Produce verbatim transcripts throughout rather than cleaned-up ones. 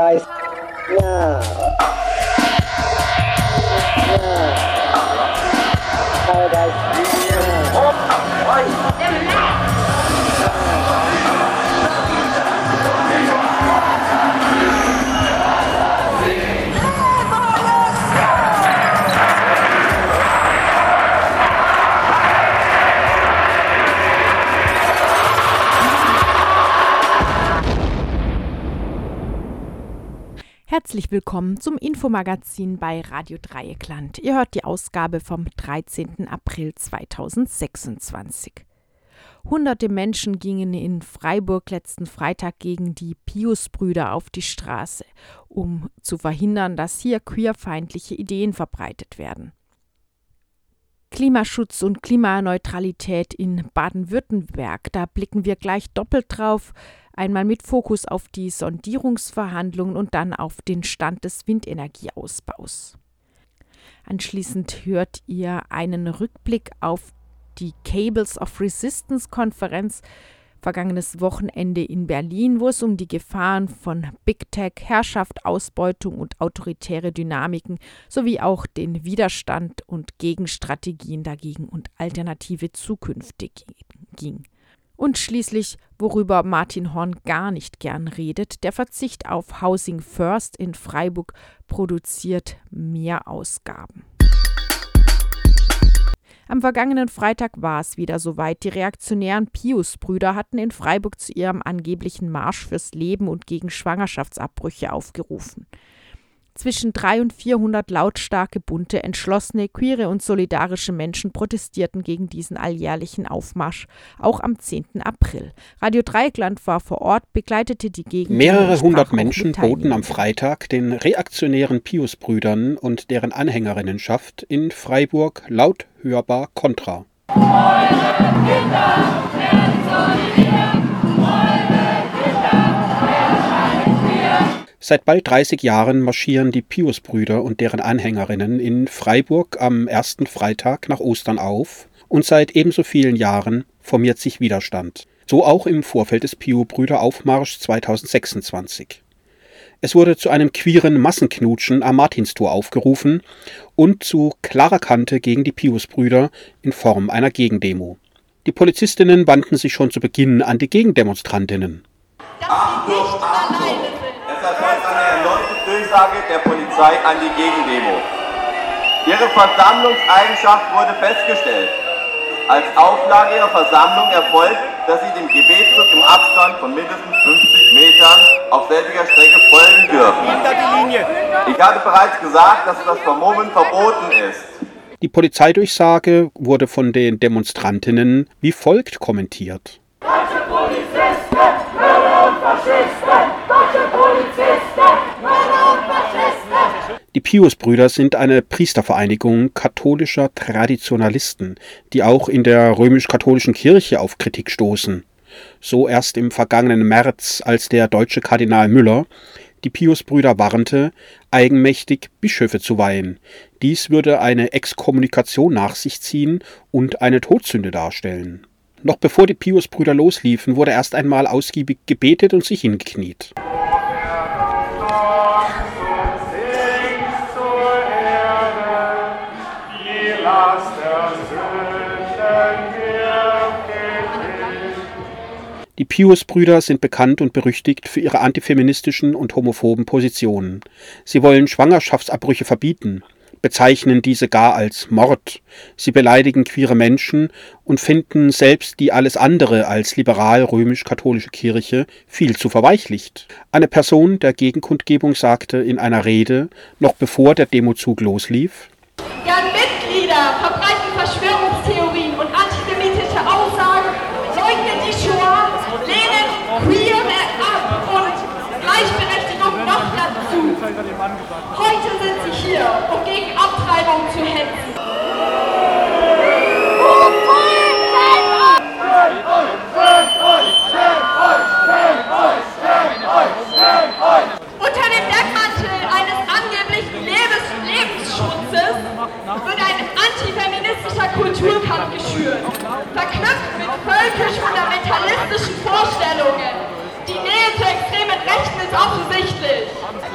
Paradise now. Now. Paradise now. Herzlich willkommen zum Infomagazin bei Radio Dreieckland. Ihr hört die Ausgabe vom dreizehnten April zweitausendsechsundzwanzig. Hunderte Menschen gingen in Freiburg letzten Freitag gegen die Pius-Brüder auf die Straße, um zu verhindern, dass hier queerfeindliche Ideen verbreitet werden. Klimaschutz und Klimaneutralität in Baden-Württemberg, da blicken wir gleich doppelt drauf. Einmal mit Fokus auf die Sondierungsverhandlungen und dann auf den Stand des Windenergieausbaus. Anschließend hört ihr einen Rückblick auf die Cables of Resistance-Konferenz vergangenes Wochenende in Berlin, wo es um die Gefahren von Big Tech, Herrschaft, Ausbeutung und autoritäre Dynamiken sowie auch den Widerstand und Gegenstrategien dagegen und alternative Zukünfte ging. Und schließlich, worüber Martin Horn gar nicht gern redet, der Verzicht auf Housing First in Freiburg produziert Mehrausgaben. Am vergangenen Freitag war es wieder soweit. Die reaktionären Pius-Brüder hatten in Freiburg zu ihrem angeblichen Marsch fürs Leben und gegen Schwangerschaftsabbrüche aufgerufen. Zwischen dreihundert und vierhundert lautstarke, bunte, entschlossene, queere und solidarische Menschen protestierten gegen diesen alljährlichen Aufmarsch, auch am zehnten April. Radio Dreieckland war vor Ort, begleitete die Gegend. Mehrere hundert Menschen boten am Freitag den reaktionären Pius-Brüdern und deren Anhängerinnenschaft in Freiburg laut hörbar Kontra. Seit bald dreißig Jahren marschieren die Pius-Brüder und deren Anhängerinnen in Freiburg am ersten Freitag nach Ostern auf und seit ebenso vielen Jahren formiert sich Widerstand. So auch im Vorfeld des Pius-Brüder-Aufmarsch zweitausendsechsundzwanzig. Es wurde zu einem queeren Massenknutschen am Martinstor aufgerufen und zu klarer Kante gegen die Pius-Brüder in Form einer Gegendemo. Die Polizistinnen wandten sich schon zu Beginn an die Gegendemonstrantinnen. Achtung, Achtung! Es erfolgt eine erneute Durchsage der Polizei an die Gegendemo. Ihre Versammlungseigenschaft wurde festgestellt. Als Auflage ihrer Versammlung erfolgt, dass sie dem Gebetsrück im Abstand von mindestens fünfzig Metern auf selbiger Strecke folgen dürfen. Ich hatte bereits gesagt, dass das Vermummen verboten ist. Die Polizeidurchsage wurde von den Demonstrantinnen wie folgt kommentiert. Deutsche Polizisten, Mörder und Faschisten! Deutsche Polizisten, Mörder und Faschisten! Die Pius-Brüder sind eine Priestervereinigung katholischer Traditionalisten, die auch in der römisch-katholischen Kirche auf Kritik stoßen. So erst im vergangenen März, als der deutsche Kardinal Müller die Pius-Brüder warnte, eigenmächtig Bischöfe zu weihen. Dies würde eine Exkommunikation nach sich ziehen und eine Todsünde darstellen. Noch bevor die Pius-Brüder losliefen, wurde erst einmal ausgiebig gebetet und sich hingekniet. Die Pius-Brüder sind bekannt und berüchtigt für ihre antifeministischen und homophoben Positionen. Sie wollen Schwangerschaftsabbrüche verbieten, bezeichnen diese gar als Mord. Sie beleidigen queere Menschen und finden selbst die alles andere als liberal-römisch-katholische Kirche viel zu verweichlicht. Eine Person der Gegenkundgebung sagte in einer Rede, noch bevor der Demozug loslief: Deren Mitglieder verbreiten Verschwörungstheorien und antisemitische Aussagen, leugnen die Shoah, lehnen Queer ab und Gleichberechtigung noch dazu. Heute sind sie hier, um gegen Abtreibung zu hetzen. Unter dem Deckmantel eines angeblichen Lebens Lebensschutzes wird ein antifeministischer Kulturkampf geschürt, verknüpft mit völkisch-fundamentalistischen Vorstellungen. Die Nähe zur extremen Rechten ist offensichtlich.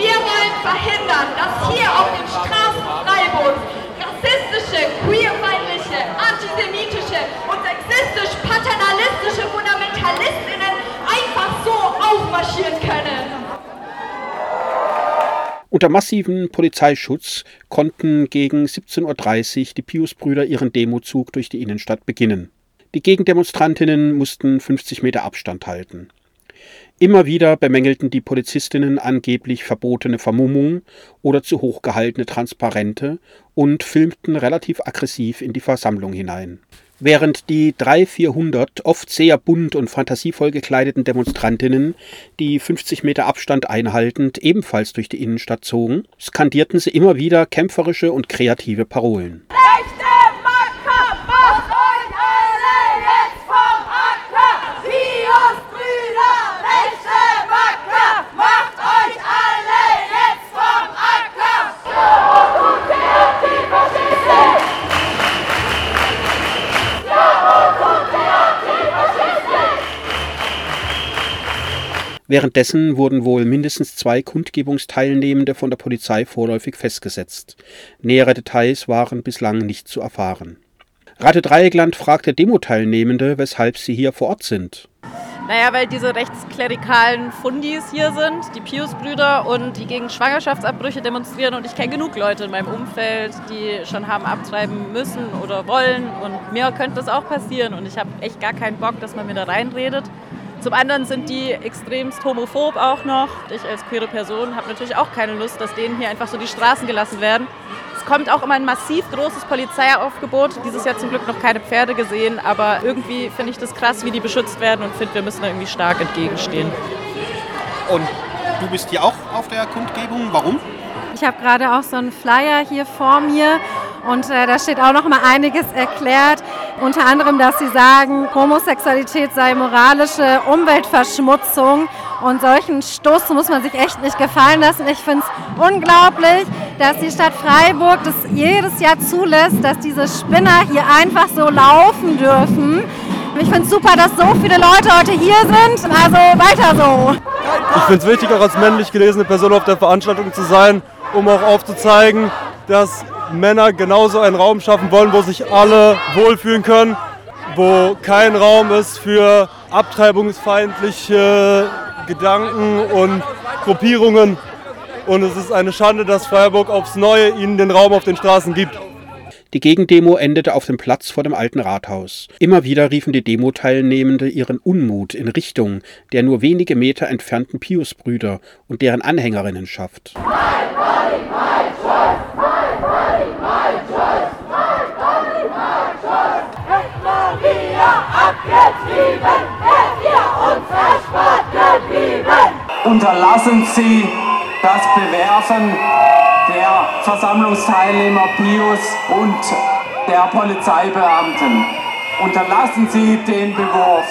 Unter massivem Polizeischutz konnten gegen siebzehn Uhr dreißig die Piusbrüder ihren Demozug durch die Innenstadt beginnen. Die Gegendemonstrantinnen mussten fünfzig Meter Abstand halten. Immer wieder bemängelten die Polizistinnen angeblich verbotene Vermummung oder zu hoch gehaltene Transparente und filmten relativ aggressiv in die Versammlung hinein. Während die dreihundert, vierhundert oft sehr bunt und fantasievoll gekleideten Demonstrantinnen, die fünfzig Meter Abstand einhaltend ebenfalls durch die Innenstadt zogen, skandierten sie immer wieder kämpferische und kreative Parolen. Rechte Macker, macht euch alle jetzt vom Acker! Piusbrüder, rechte Macker, macht euch alle jetzt vom Acker! Ja, und die Antifaschisten! Währenddessen wurden wohl mindestens zwei Kundgebungsteilnehmende von der Polizei vorläufig festgesetzt. Nähere Details waren bislang nicht zu erfahren. Rate Dreieckland fragte Demo-Teilnehmende, weshalb sie hier vor Ort sind. Naja, weil diese rechtsklerikalen Fundis hier sind, die Piusbrüder, und die gegen Schwangerschaftsabbrüche demonstrieren. Und ich kenne genug Leute in meinem Umfeld, die schon haben abtreiben müssen oder wollen. Und mir könnte das auch passieren. Und ich habe echt gar keinen Bock, dass man mir da reinredet. Zum anderen sind die extremst homophob auch noch. Ich als queere Person habe natürlich auch keine Lust, dass denen hier einfach so die Straßen gelassen werden. Es kommt auch immer ein massiv großes Polizeiaufgebot. Dieses Jahr zum Glück noch keine Pferde gesehen, aber irgendwie finde ich das krass, wie die beschützt werden, und finde, wir müssen da irgendwie stark entgegenstehen. Und du bist hier auch auf der Kundgebung. Warum? Ich habe gerade auch so einen Flyer hier vor mir und äh, da steht auch noch mal einiges erklärt. Unter anderem, dass sie sagen, Homosexualität sei moralische Umweltverschmutzung, und solchen Stoß muss man sich echt nicht gefallen lassen. Ich finde es unglaublich, dass die Stadt Freiburg das jedes Jahr zulässt, dass diese Spinner hier einfach so laufen dürfen. Ich finde es super, dass so viele Leute heute hier sind, also weiter so. Ich finde es wichtig, auch als männlich gelesene Person auf der Veranstaltung zu sein, um auch aufzuzeigen, dass Männer genauso einen Raum schaffen wollen, wo sich alle wohlfühlen können, wo kein Raum ist für abtreibungsfeindliche Gedanken und Gruppierungen. Und es ist eine Schande, dass Freiburg aufs Neue ihnen den Raum auf den Straßen gibt. Die Gegendemo endete auf dem Platz vor dem alten Rathaus. Immer wieder riefen die Demo-Teilnehmende ihren Unmut in Richtung der nur wenige Meter entfernten Piusbrüder und deren Anhängerinnenschaft. My body, my choice. My body, my choice. My body, my choice. Hätten wir abgetrieben, hättet ihr uns erspart geblieben. Unterlassen Sie das Bewerfen der Versammlungsteilnehmer Pius und der Polizeibeamten. Unterlassen Sie den Bewurf.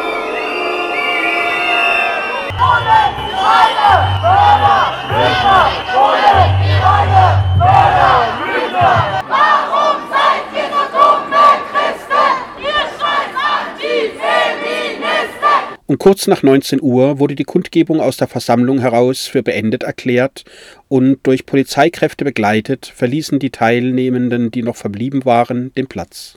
Warum seid ihr so dumme Christen? Ihr scheiß Antifeministen! Und kurz nach neunzehn Uhr wurde die Kundgebung aus der Versammlung heraus für beendet erklärt und durch Polizeikräfte begleitet verließen die Teilnehmenden, die noch verblieben waren, den Platz.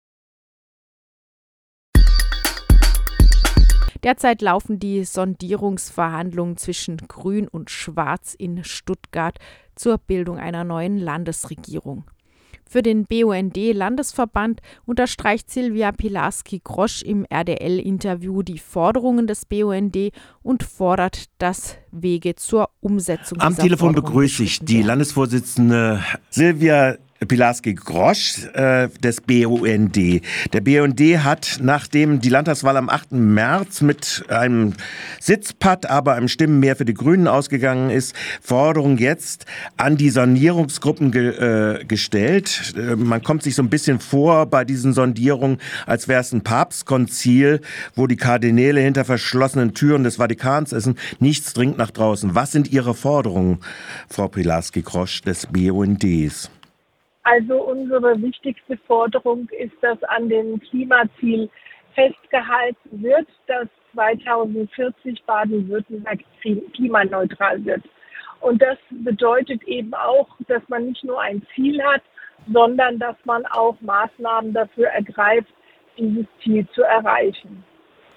Derzeit laufen die Sondierungsverhandlungen zwischen Grün und Schwarz in Stuttgart zur Bildung einer neuen Landesregierung. Für den B U N D-Landesverband unterstreicht Silvia Pilarski-Grosch im R D L-Interview die Forderungen des B U N D und fordert, dass Wege zur Umsetzung Am dieser Telefon Forderungen begrüße ich die werden. Landesvorsitzende Silvia Pilarski-Grosch äh, des B U N D. Der B U N D hat, nachdem die Landtagswahl am achten März mit einem Sitzpatt, aber einem Stimmenmehr für die Grünen ausgegangen ist, Forderungen jetzt an die Sondierungsgruppen ge, äh, gestellt. Äh, man kommt sich so ein bisschen vor bei diesen Sondierungen, als wäre es ein Papstkonzil, wo die Kardinäle hinter verschlossenen Türen des Vatikans essen. Nichts dringt nach draußen. Was sind Ihre Forderungen, Frau Pilarski-Grosch des B U N Ds? Also unsere wichtigste Forderung ist, dass an dem Klimaziel festgehalten wird, dass zweitausendvierzig Baden-Württemberg klimaneutral wird. Und das bedeutet eben auch, dass man nicht nur ein Ziel hat, sondern dass man auch Maßnahmen dafür ergreift, dieses Ziel zu erreichen.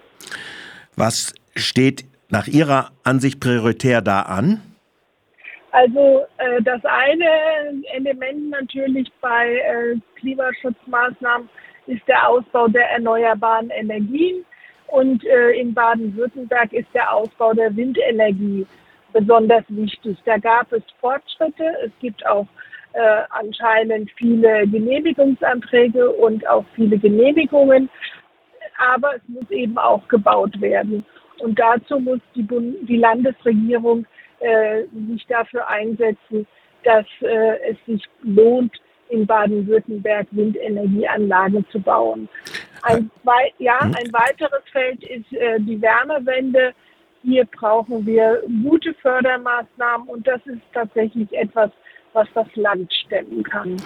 Was steht nach Ihrer Ansicht prioritär da an? Also äh, das eine Element natürlich bei äh, Klimaschutzmaßnahmen ist der Ausbau der erneuerbaren Energien und äh, in Baden-Württemberg ist der Ausbau der Windenergie besonders wichtig. Da gab es Fortschritte, es gibt auch äh, anscheinend viele Genehmigungsanträge und auch viele Genehmigungen, aber es muss eben auch gebaut werden. Und dazu muss die, Bund- die Landesregierung äh, sich dafür einsetzen, dass äh, es sich lohnt, in Baden-Württemberg Windenergieanlagen zu bauen. Ein, wei- ja, ein weiteres Feld ist äh, die Wärmewende. Hier brauchen wir gute Fördermaßnahmen und das ist tatsächlich etwas, was das Land stemmen kann.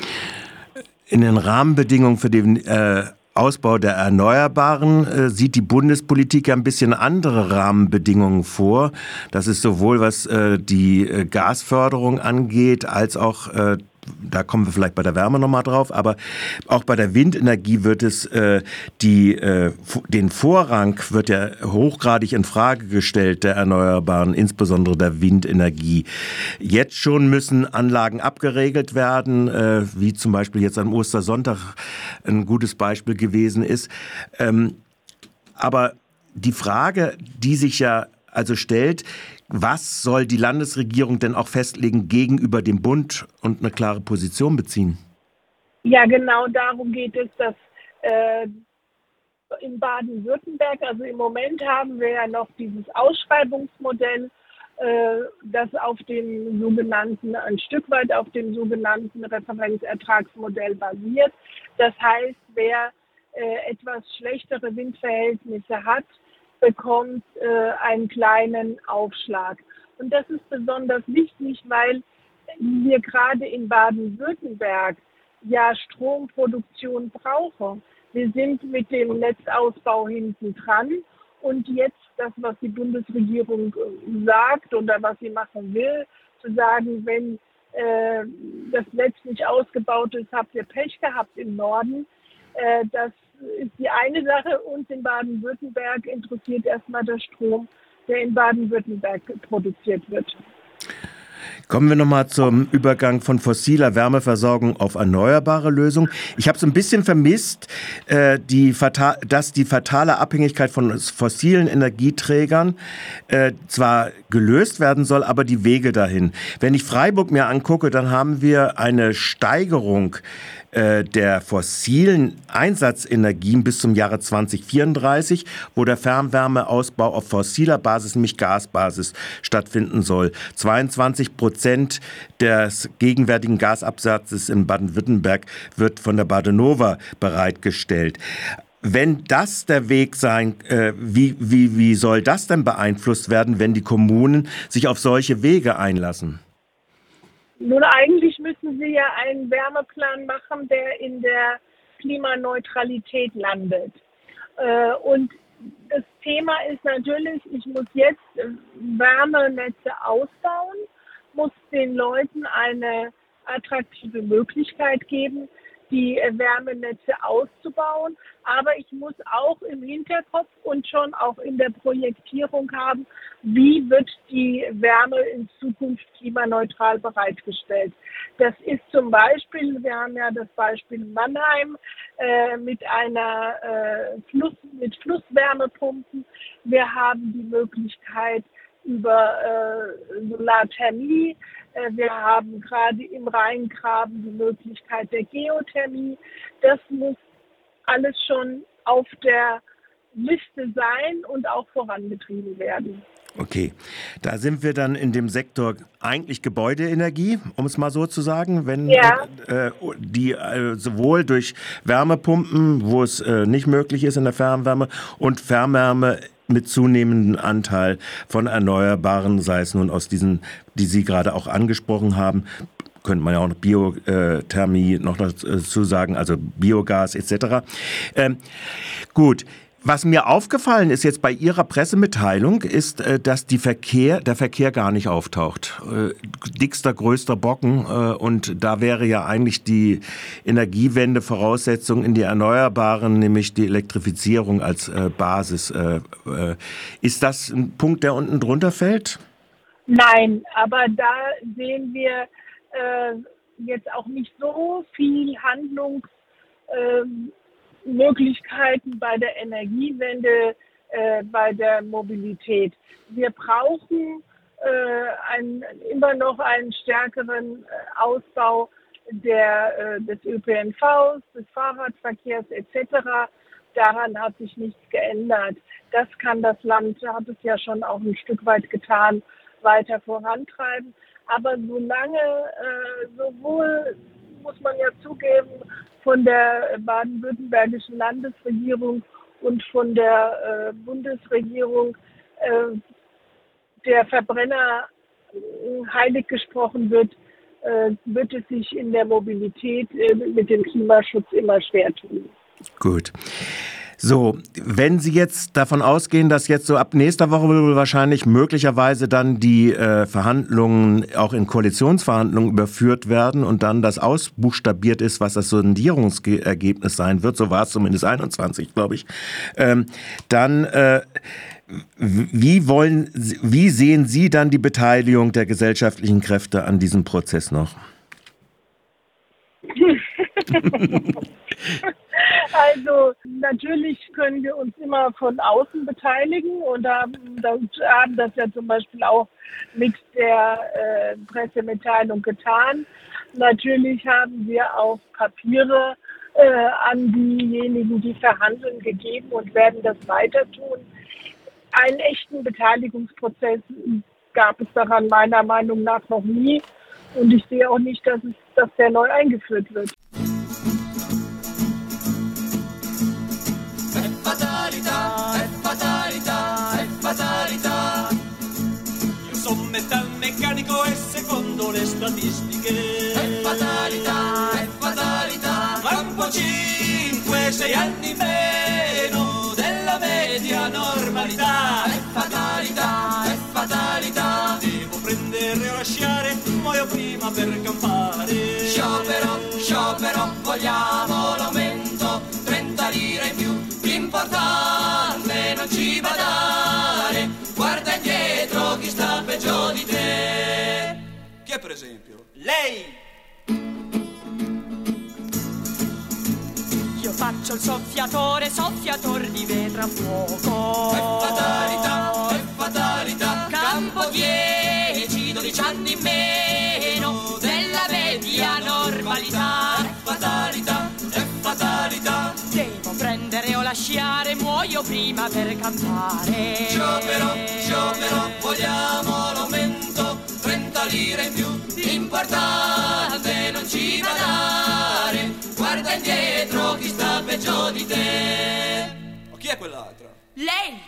In den Rahmenbedingungen für den äh, Ausbau der Erneuerbaren äh, sieht die Bundespolitik ja ein bisschen andere Rahmenbedingungen vor. Das ist sowohl was äh, die äh, Gasförderung angeht, als auch äh, da kommen wir vielleicht bei der Wärme nochmal drauf, aber auch bei der Windenergie wird es äh, die, äh, den Vorrang wird ja hochgradig in Frage gestellt, der Erneuerbaren, insbesondere der Windenergie. Jetzt schon müssen Anlagen abgeregelt werden, äh, wie zum Beispiel jetzt am Ostersonntag ein gutes Beispiel gewesen ist. Ähm, aber die Frage, die sich ja also stellt, was soll die Landesregierung denn auch festlegen gegenüber dem Bund und eine klare Position beziehen? Ja, genau darum geht es, dass äh, in Baden-Württemberg, also im Moment haben wir ja noch dieses Ausschreibungsmodell, äh, das auf dem sogenannten, ein Stück weit auf dem sogenannten Referenzertragsmodell basiert. Das heißt, wer äh, etwas schlechtere Windverhältnisse hat, bekommt äh, einen kleinen Aufschlag. Und das ist besonders wichtig, weil wir gerade in Baden-Württemberg ja Stromproduktion brauchen. Wir sind mit dem Netzausbau hinten dran und jetzt das, was die Bundesregierung sagt oder was sie machen will, zu sagen, wenn äh, das Netz nicht ausgebaut ist, habt ihr Pech gehabt im Norden, äh, das ist die eine Sache. Uns in Baden-Württemberg interessiert erstmal der Strom, der in Baden-Württemberg produziert wird. Kommen wir nochmal zum Übergang von fossiler Wärmeversorgung auf erneuerbare Lösungen. Ich habe so ein bisschen vermisst, äh, die fata- dass die fatale Abhängigkeit von fossilen Energieträgern äh, zwar gelöst werden soll, aber die Wege dahin. Wenn ich Freiburg mir angucke, dann haben wir eine Steigerung äh, der fossilen Einsatzenergien bis zum Jahre zwanzig vierunddreißig, wo der Fernwärmeausbau auf fossiler Basis, nämlich Gasbasis, stattfinden soll. zweiundzwanzig Prozent des gegenwärtigen Gasabsatzes in Baden-Württemberg wird von der Badenova bereitgestellt. Wenn das der Weg sein, äh, wie, wie, wie soll das denn beeinflusst werden, wenn die Kommunen sich auf solche Wege einlassen? Nun, eigentlich müssen Sie ja einen Wärmeplan machen, der in der Klimaneutralität landet. Äh, und das Thema ist natürlich, ich muss jetzt Wärmenetze ausbauen, muss den Leuten eine attraktive Möglichkeit geben, die Wärmenetze auszubauen. Aber ich muss auch im Hinterkopf und schon auch in der Projektierung haben, wie wird die Wärme in Zukunft klimaneutral bereitgestellt. Das ist zum Beispiel, wir haben ja das Beispiel Mannheim äh, mit einer äh, Fluss, mit Flusswärmepumpen. Wir haben die Möglichkeit über äh, Solarthermie. Äh, wir haben gerade im Rheingraben die Möglichkeit der Geothermie. Das muss alles schon auf der Liste sein und auch vorangetrieben werden. Okay, da sind wir dann in dem Sektor eigentlich Gebäudeenergie, um es mal so zu sagen, wenn ja. äh, die äh, sowohl durch Wärmepumpen, wo es äh, nicht möglich ist in der Fernwärme, und Fernwärme mit zunehmendem Anteil von Erneuerbaren, sei es nun aus diesen, die Sie gerade auch angesprochen haben, könnte man ja auch noch Biothermie noch dazu sagen, also Biogas et cetera. Ähm, gut. Was mir aufgefallen ist jetzt bei Ihrer Pressemitteilung, ist, dass die Verkehr, der Verkehr gar nicht auftaucht. Dickster, größter Brocken. Und da wäre ja eigentlich die Energiewende Voraussetzung in die Erneuerbaren, nämlich die Elektrifizierung als Basis. Ist das ein Punkt, der unten drunter fällt? Nein, aber da sehen wir äh, jetzt auch nicht so viel Handlungsmöglichkeiten äh, bei der Energiewende, äh, bei der Mobilität. Wir brauchen äh, ein, immer noch einen stärkeren äh, Ausbau der, äh, des Ö P N Vs, des Fahrradverkehrs et cetera. Daran hat sich nichts geändert. Das kann das Land, hat es ja schon auch ein Stück weit getan, weiter vorantreiben. Aber solange äh, sowohl, muss man ja zugeben, von der baden-württembergischen Landesregierung und von der äh, Bundesregierung äh, der Verbrenner äh, heilig gesprochen wird, äh, wird es sich in der Mobilität äh, mit dem Klimaschutz immer schwer tun. Gut. So, wenn Sie jetzt davon ausgehen, dass jetzt so ab nächster Woche wahrscheinlich möglicherweise dann die äh, Verhandlungen auch in Koalitionsverhandlungen überführt werden und dann das ausbuchstabiert ist, was das Sondierungsergebnis sein wird, so war es zumindest einundzwanzig, glaube ich, ähm, dann äh, wie wollen, wie sehen Sie dann die Beteiligung der gesellschaftlichen Kräfte an diesem Prozess noch? Also natürlich können wir uns immer von außen beteiligen und haben das, haben das ja zum Beispiel auch mit der äh, Pressemitteilung getan. Natürlich haben wir auch Papiere äh, an diejenigen, die verhandeln, gegeben und werden das weiter tun. Einen echten Beteiligungsprozess gab es daran meiner Meinung nach noch nie und ich sehe auch nicht, dass, es, dass der neu eingeführt wird. Fatalità, è fatalità, è fatalità. Io sono metalmeccanico e secondo le statistiche è fatalità, è fatalità. Fra un po' cinque, sei anni meno della media normalità. È fatalità, è fatalità. Devo prendere o lasciare, muoio prima per campare. Sciopero, sciopero, vogliamo l'aumento, trenta lire in più. L'importante non ci badare, guarda indietro chi sta peggio di te. Chi è per esempio? Lei! Io faccio il soffiatore, soffiator di vetro a fuoco. È fatalità, è fatalità. Campo dieci, dodici anni meno della media normalità. È fatalità, è fatalità. Devo prendere o lasciare, muoio prima per campare. Sciopero, sciopero, vogliamo l'aumento, trenta lire in più, l'importante non ci va dare, guarda indietro chi sta peggio di te. Ma chi è quell'altra? Lei!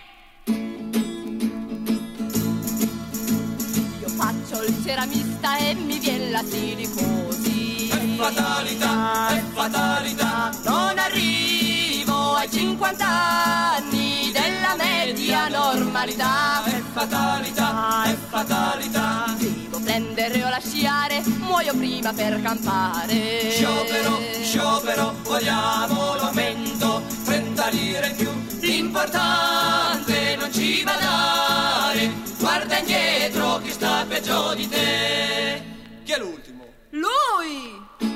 Io faccio il ceramista e mi viene la silicosi. È fatalità, è fatalità, non arrivo ai cinquanta anni della media normalità. È fatalità, è fatalità. Devo prendere o lasciare, muoio prima per campare. Sciopero, sciopero, vogliamo l'aumento, trenta lire in più, l'importante non ci va dare, guarda indietro chi sta peggio di te. Chi è l'ultimo? Lui!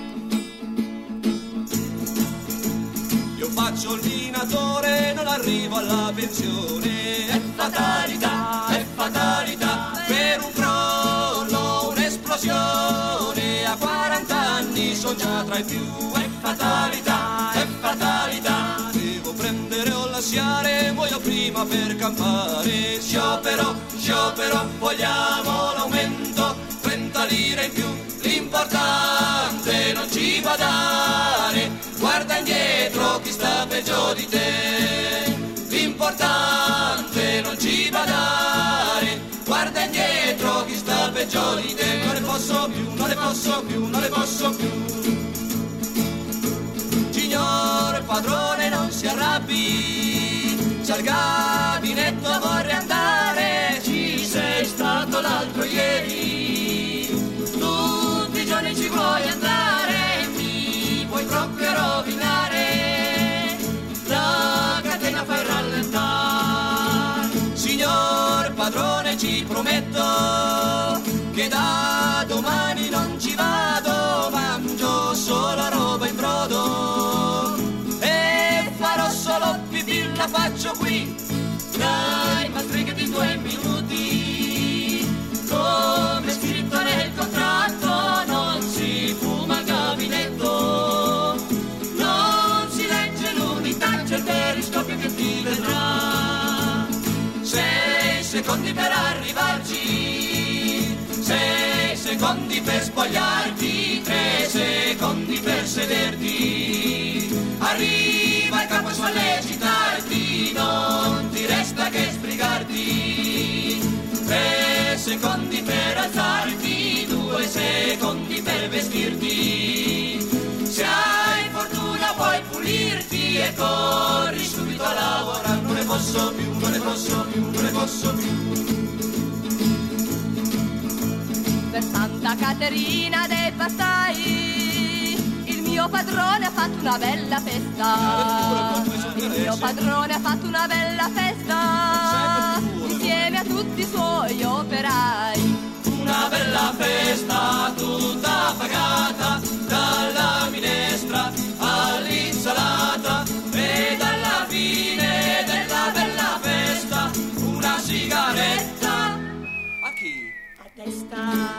Io faccio il minatore, non arrivo alla pensione. È fatalità, è fatalità. Per un crollo, un'esplosione, a quaranta anni sono già tra i più. È fatalità, è fatalità. Devo prendere o lasciare, muoio prima per campare. Sciopero, sciopero, vogliamo l'aumento, trenta lire in più, l'importante non ci va dare, guarda indietro chi sta peggio di te. L'importante non ci va dare, guarda indietro chi sta peggio di te. Non ne posso più, non ne posso più, non ne posso più. Signor padrone non si arrabbi, c'è il gabinetto vorrei andare, ci sei stato l'altro ieri, tutti i giorni ci vuoi andare, mi puoi proprio rovinare, la catena fai rallentare. Signor padrone ci prometto da domani non ci vado, mangio solo roba in brodo e farò solo pipì, la faccio qui, dai ma sbrigati due minuti, come scritto nel contratto non si fuma al gabinetto, non si legge l'unità, c'è il periscopio che ti vedrà, sei secondi per arrivarci, sei secondi per spogliarti, tre secondi per sederti, arriva il capo a legitarti, non ti resta che sbrigarti, tre secondi per alzarti, due secondi per vestirti, se hai fortuna puoi pulirti e corri subito a lavorare, non ne posso più, non ne posso più, non ne posso più. Per Santa Caterina dei Passai il mio padrone ha fatto una bella festa, il mio padrone ha fatto una bella festa insieme a tutti i suoi operai, una bella festa tutta pagata dalla minestra all'insalata e dalla fine della bella festa una sigaretta a chi? A testa.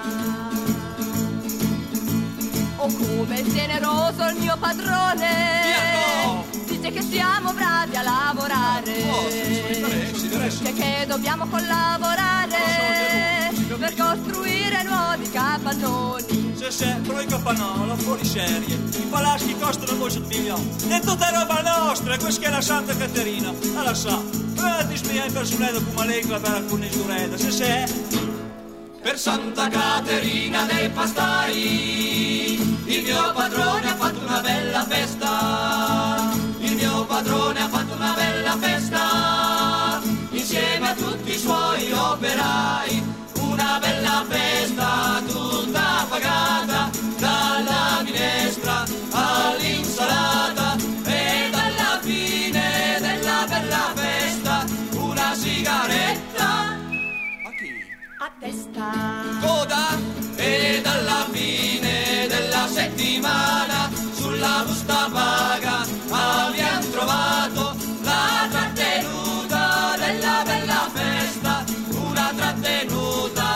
Oh come è generoso il mio padrone, dice che siamo bravi a lavorare, che, che dobbiamo collaborare per costruire nuovi capannoni. Se se, però i capannoni, la fuoriserie, i palazzi costano due milioni, e tutta roba nostra, questa che è la Santa Caterina, alla sa, eh, ti spieghi per sunare come lei la bella con il giureda, se se. Per Santa Caterina dei Pastai il mio padrone ha fatto una bella festa, il mio padrone ha fatto una bella festa insieme a tutti i suoi operai, una bella festa tutta pagata dalla minestra all'insalata e dalla fine della bella festa una sigaretta a testa. Coda e dalla fine della settimana sulla busta paga abbiamo trovato la trattenuta della bella festa, una trattenuta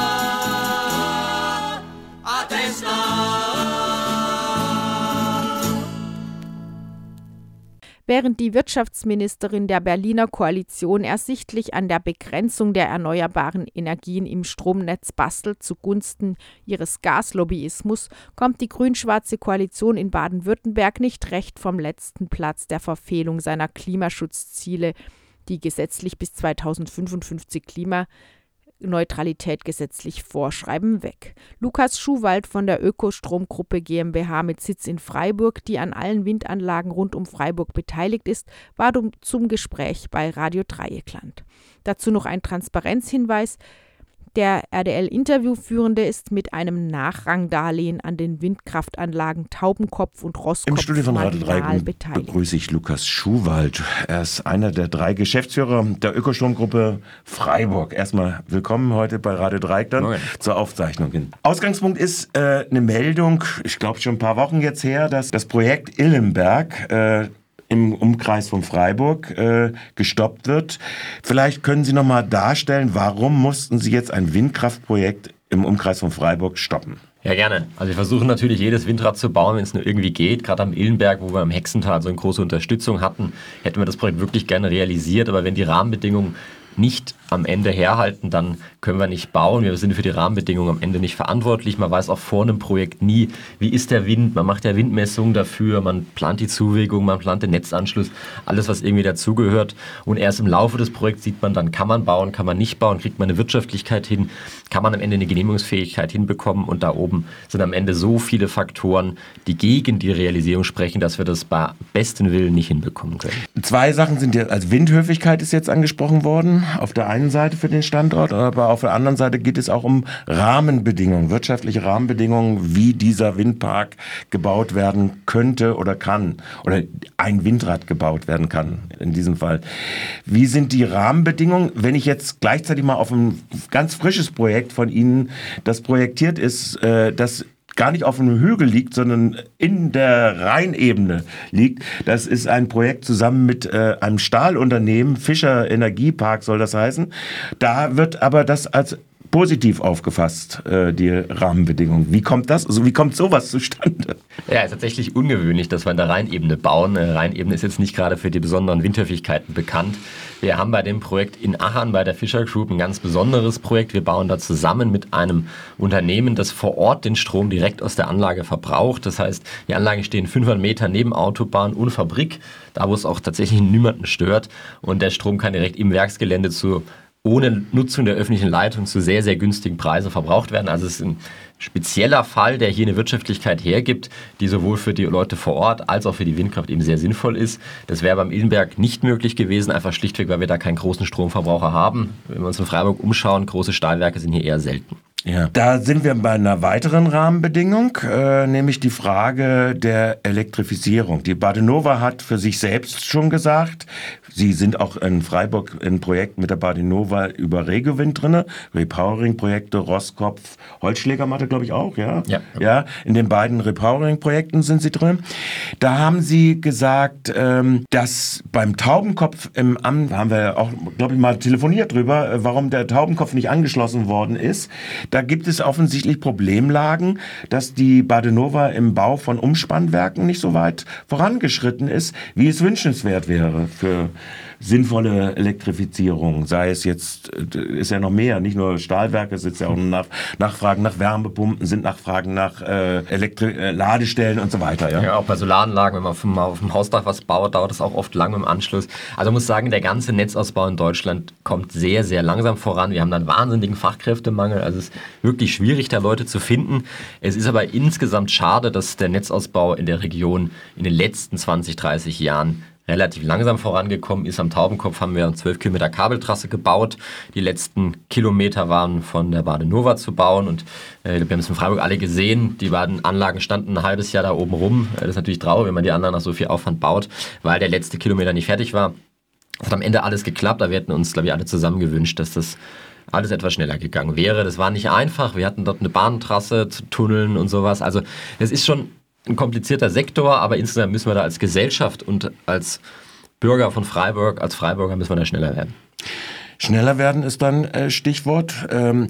a testa. Während die Wirtschaftsministerin der Berliner Koalition ersichtlich an der Begrenzung der erneuerbaren Energien im Stromnetz bastelt zugunsten ihres Gaslobbyismus, kommt die grün-schwarze Koalition in Baden-Württemberg nicht recht vom letzten Platz der Verfehlung seiner Klimaschutzziele, die gesetzlich bis zweitausendfünfundfünfzig Klimaneutralität gesetzlich vorschreiben, weg. Lukas Schuwald von der Ökostromgruppe GmbH mit Sitz in Freiburg, die an allen Windanlagen rund um Freiburg beteiligt ist, war zum Gespräch bei Radio Dreieckland. Dazu noch ein Transparenzhinweis. Der R D L-Interviewführende ist mit einem Nachrangdarlehen an den Windkraftanlagen Taubenkopf und Rosskopf Im Studio von Radio Dreieckland beteiligt. Begrüße ich Lukas Schuwald. Er ist einer der drei Geschäftsführer der Ökostromgruppe Freiburg. Erstmal willkommen heute bei Radio Dreieckland okay. zur Aufzeichnung hin. Ausgangspunkt ist äh, eine Meldung, ich glaube schon ein paar Wochen jetzt her, dass das Projekt Illenberg äh, im Umkreis von Freiburg äh, gestoppt wird. Vielleicht können Sie noch mal darstellen, warum mussten Sie jetzt ein Windkraftprojekt im Umkreis von Freiburg stoppen? Ja, gerne. Also wir versuchen natürlich jedes Windrad zu bauen, wenn es nur irgendwie geht. Gerade am Illenberg, wo wir im Hexental so eine große Unterstützung hatten, hätten wir das Projekt wirklich gerne realisiert. Aber wenn die Rahmenbedingungen nicht am Ende herhalten, dann können wir nicht bauen. Wir sind für die Rahmenbedingungen am Ende nicht verantwortlich. Man weiß auch vor einem Projekt nie, wie ist der Wind. Man macht ja Windmessungen dafür, man plant die Zuwegung, man plant den Netzanschluss, alles, was irgendwie dazugehört. Und erst im Laufe des Projekts sieht man dann, kann man bauen, kann man nicht bauen, kriegt man eine Wirtschaftlichkeit hin, kann man am Ende eine Genehmigungsfähigkeit hinbekommen. Und da oben sind am Ende so viele Faktoren, die gegen die Realisierung sprechen, dass wir das bei bestem Willen nicht hinbekommen können. Zwei Sachen sind ja, also Windhöfigkeit ist jetzt angesprochen worden. Auf der einen einen Seite für den Standort, aber auf der anderen Seite geht es auch um Rahmenbedingungen, wirtschaftliche Rahmenbedingungen, wie dieser Windpark gebaut werden könnte oder kann oder ein Windrad gebaut werden kann in diesem Fall. Wie sind die Rahmenbedingungen, wenn ich jetzt gleichzeitig mal auf ein ganz frisches Projekt von Ihnen, das projektiert ist, äh, das gar nicht auf einem Hügel liegt, sondern in der Rheinebene liegt. Das ist ein Projekt zusammen mit äh, einem Stahlunternehmen, Fischer Energiepark soll das heißen. Da wird aber das als positiv aufgefasst, äh, die Rahmenbedingungen. Wie kommt das? Also wie kommt sowas zustande? Ja, es ist tatsächlich ungewöhnlich, dass wir in der Rheinebene bauen. Äh, Rheinebene ist jetzt nicht gerade für die besonderen Windhöfigkeiten bekannt. Wir haben bei dem Projekt in Achern bei der Fischer Group ein ganz besonderes Projekt. Wir bauen da zusammen mit einem Unternehmen, das vor Ort den Strom direkt aus der Anlage verbraucht. Das heißt, die Anlagen stehen fünfhundert Meter neben Autobahn und Fabrik, da wo es auch tatsächlich niemanden stört. Und der Strom kann direkt im Werksgelände zu ohne Nutzung der öffentlichen Leitung zu sehr, sehr günstigen Preisen verbraucht werden. Also es ist ein spezieller Fall, der hier eine Wirtschaftlichkeit hergibt, die sowohl für die Leute vor Ort als auch für die Windkraft eben sehr sinnvoll ist. Das wäre beim Ilmenberg nicht möglich gewesen, einfach schlichtweg, weil wir da keinen großen Stromverbraucher haben. Wenn wir uns in Freiburg umschauen, große Stahlwerke sind hier eher selten. Ja, da sind wir bei einer weiteren Rahmenbedingung, äh, nämlich die Frage der Elektrifizierung. Die Badenova hat für sich selbst schon gesagt, sie sind auch in Freiburg in Projekten mit der Badenova über Regowind drinne, Repowering-Projekte, Roskopf, Holzschlägermatte, glaube ich auch, ja? Ja. Ja, in den beiden Repowering-Projekten sind sie drin. Da haben sie gesagt, ähm, dass beim Taubenkopf im Amt, da haben wir auch, glaube ich, mal telefoniert drüber, äh, warum der Taubenkopf nicht angeschlossen worden ist. Da gibt es offensichtlich Problemlagen, dass die Badenova im Bau von Umspannwerken nicht so weit vorangeschritten ist, wie es wünschenswert wäre für sinnvolle Elektrifizierung. Sei es jetzt, ist ja noch mehr, nicht nur Stahlwerke, es ist ja auch nach, Nachfragen nach Wärmepumpen, sind Nachfragen nach äh, Elektri- äh, Ladestellen und so weiter. Ja? Ja, auch bei Solaranlagen, wenn man auf dem, auf dem Hausdach was baut, dauert das auch oft lang im Anschluss. Also ich muss sagen, der ganze Netzausbau in Deutschland kommt sehr, sehr langsam voran. Wir haben dann wahnsinnigen Fachkräftemangel. Also es ist wirklich schwierig, da Leute zu finden. Es ist aber insgesamt schade, dass der Netzausbau in der Region in den letzten zwanzig, dreißig Jahren relativ langsam vorangekommen ist. Am Taubenkopf haben wir zwölf Kilometer Kabeltrasse gebaut. Die letzten Kilometer waren von der Badenova zu bauen und äh, wir haben es in Freiburg alle gesehen. Die beiden Anlagen standen ein halbes Jahr da oben rum. Das ist natürlich traurig, wenn man die anderen nach so viel Aufwand baut, weil der letzte Kilometer nicht fertig war. Es hat am Ende alles geklappt, aber wir hätten uns, glaube ich, alle zusammen gewünscht, dass das alles etwas schneller gegangen wäre. Das war nicht einfach. Wir hatten dort eine Bahntrasse zu tunneln und sowas. Also es ist schon ein komplizierter Sektor, aber insgesamt müssen wir da als Gesellschaft und als Bürger von Freiburg, als Freiburger müssen wir da schneller werden. Schneller werden ist dann äh, Stichwort. Ähm,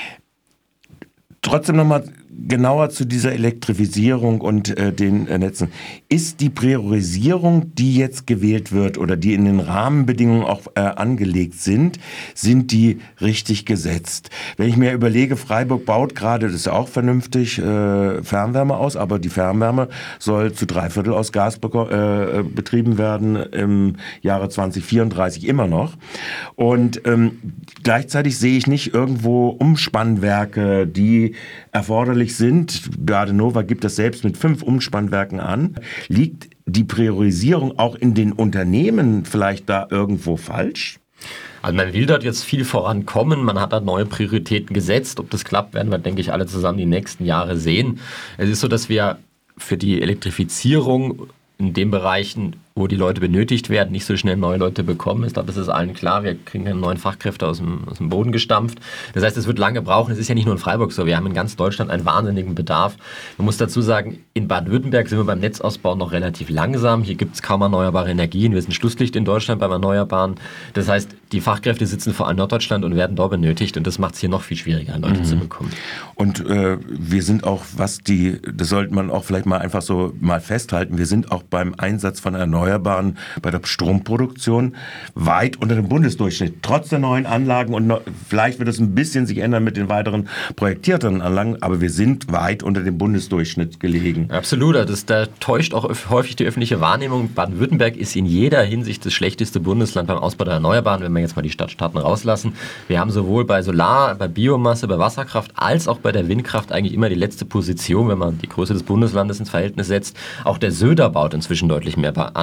trotzdem nochmal genauer zu dieser Elektrifizierung und äh, den äh, Netzen. Ist die Priorisierung, die jetzt gewählt wird oder die in den Rahmenbedingungen auch äh, angelegt sind, sind die richtig gesetzt? Wenn ich mir überlege, Freiburg baut gerade, das ist ja auch vernünftig, äh, Fernwärme aus, aber die Fernwärme soll zu drei Viertel aus Gas beko- äh, betrieben werden im Jahre zwanzig vierunddreißig immer noch. Und ähm, gleichzeitig sehe ich nicht irgendwo Umspannwerke, die erforderlich sind. Badenova gibt das selbst mit fünf Umspannwerken an. Liegt die Priorisierung auch in den Unternehmen vielleicht da irgendwo falsch? Also man will dort jetzt viel vorankommen, man hat da neue Prioritäten gesetzt. Ob das klappt, werden wir, denke ich, alle zusammen die nächsten Jahre sehen. Es ist so, dass wir für die Elektrifizierung in den Bereichen, wo die Leute benötigt werden, nicht so schnell neue Leute bekommen. Ich glaube, das ist allen klar. Wir kriegen ja neuen Fachkräfte aus dem, aus dem Boden gestampft. Das heißt, es wird lange brauchen. Es ist ja nicht nur in Freiburg so. Wir haben in ganz Deutschland einen wahnsinnigen Bedarf. Man muss dazu sagen, in Baden-Württemberg sind wir beim Netzausbau noch relativ langsam. Hier gibt es kaum erneuerbare Energien. Wir sind Schlusslicht in Deutschland beim Erneuerbaren. Das heißt, die Fachkräfte sitzen vor allem in Norddeutschland und werden dort benötigt. Und das macht es hier noch viel schwieriger, Leute mhm. zu bekommen. Und äh, wir sind auch, was die, das sollte man auch vielleicht mal einfach so mal festhalten, wir sind auch beim Einsatz von Erneuerbaren bei der Stromproduktion weit unter dem Bundesdurchschnitt. Trotz der neuen Anlagen und noch, vielleicht wird es ein bisschen sich ändern mit den weiteren projektierten Anlagen, aber wir sind weit unter dem Bundesdurchschnitt gelegen. Absolut, das, da täuscht auch häufig die öffentliche Wahrnehmung. Baden-Württemberg ist in jeder Hinsicht das schlechteste Bundesland beim Ausbau der Erneuerbaren, wenn wir jetzt mal die Stadtstaaten rauslassen. Wir haben sowohl bei Solar, bei Biomasse, bei Wasserkraft als auch bei der Windkraft eigentlich immer die letzte Position, wenn man die Größe des Bundeslandes ins Verhältnis setzt. Auch der Söder baut inzwischen deutlich mehr Anlagen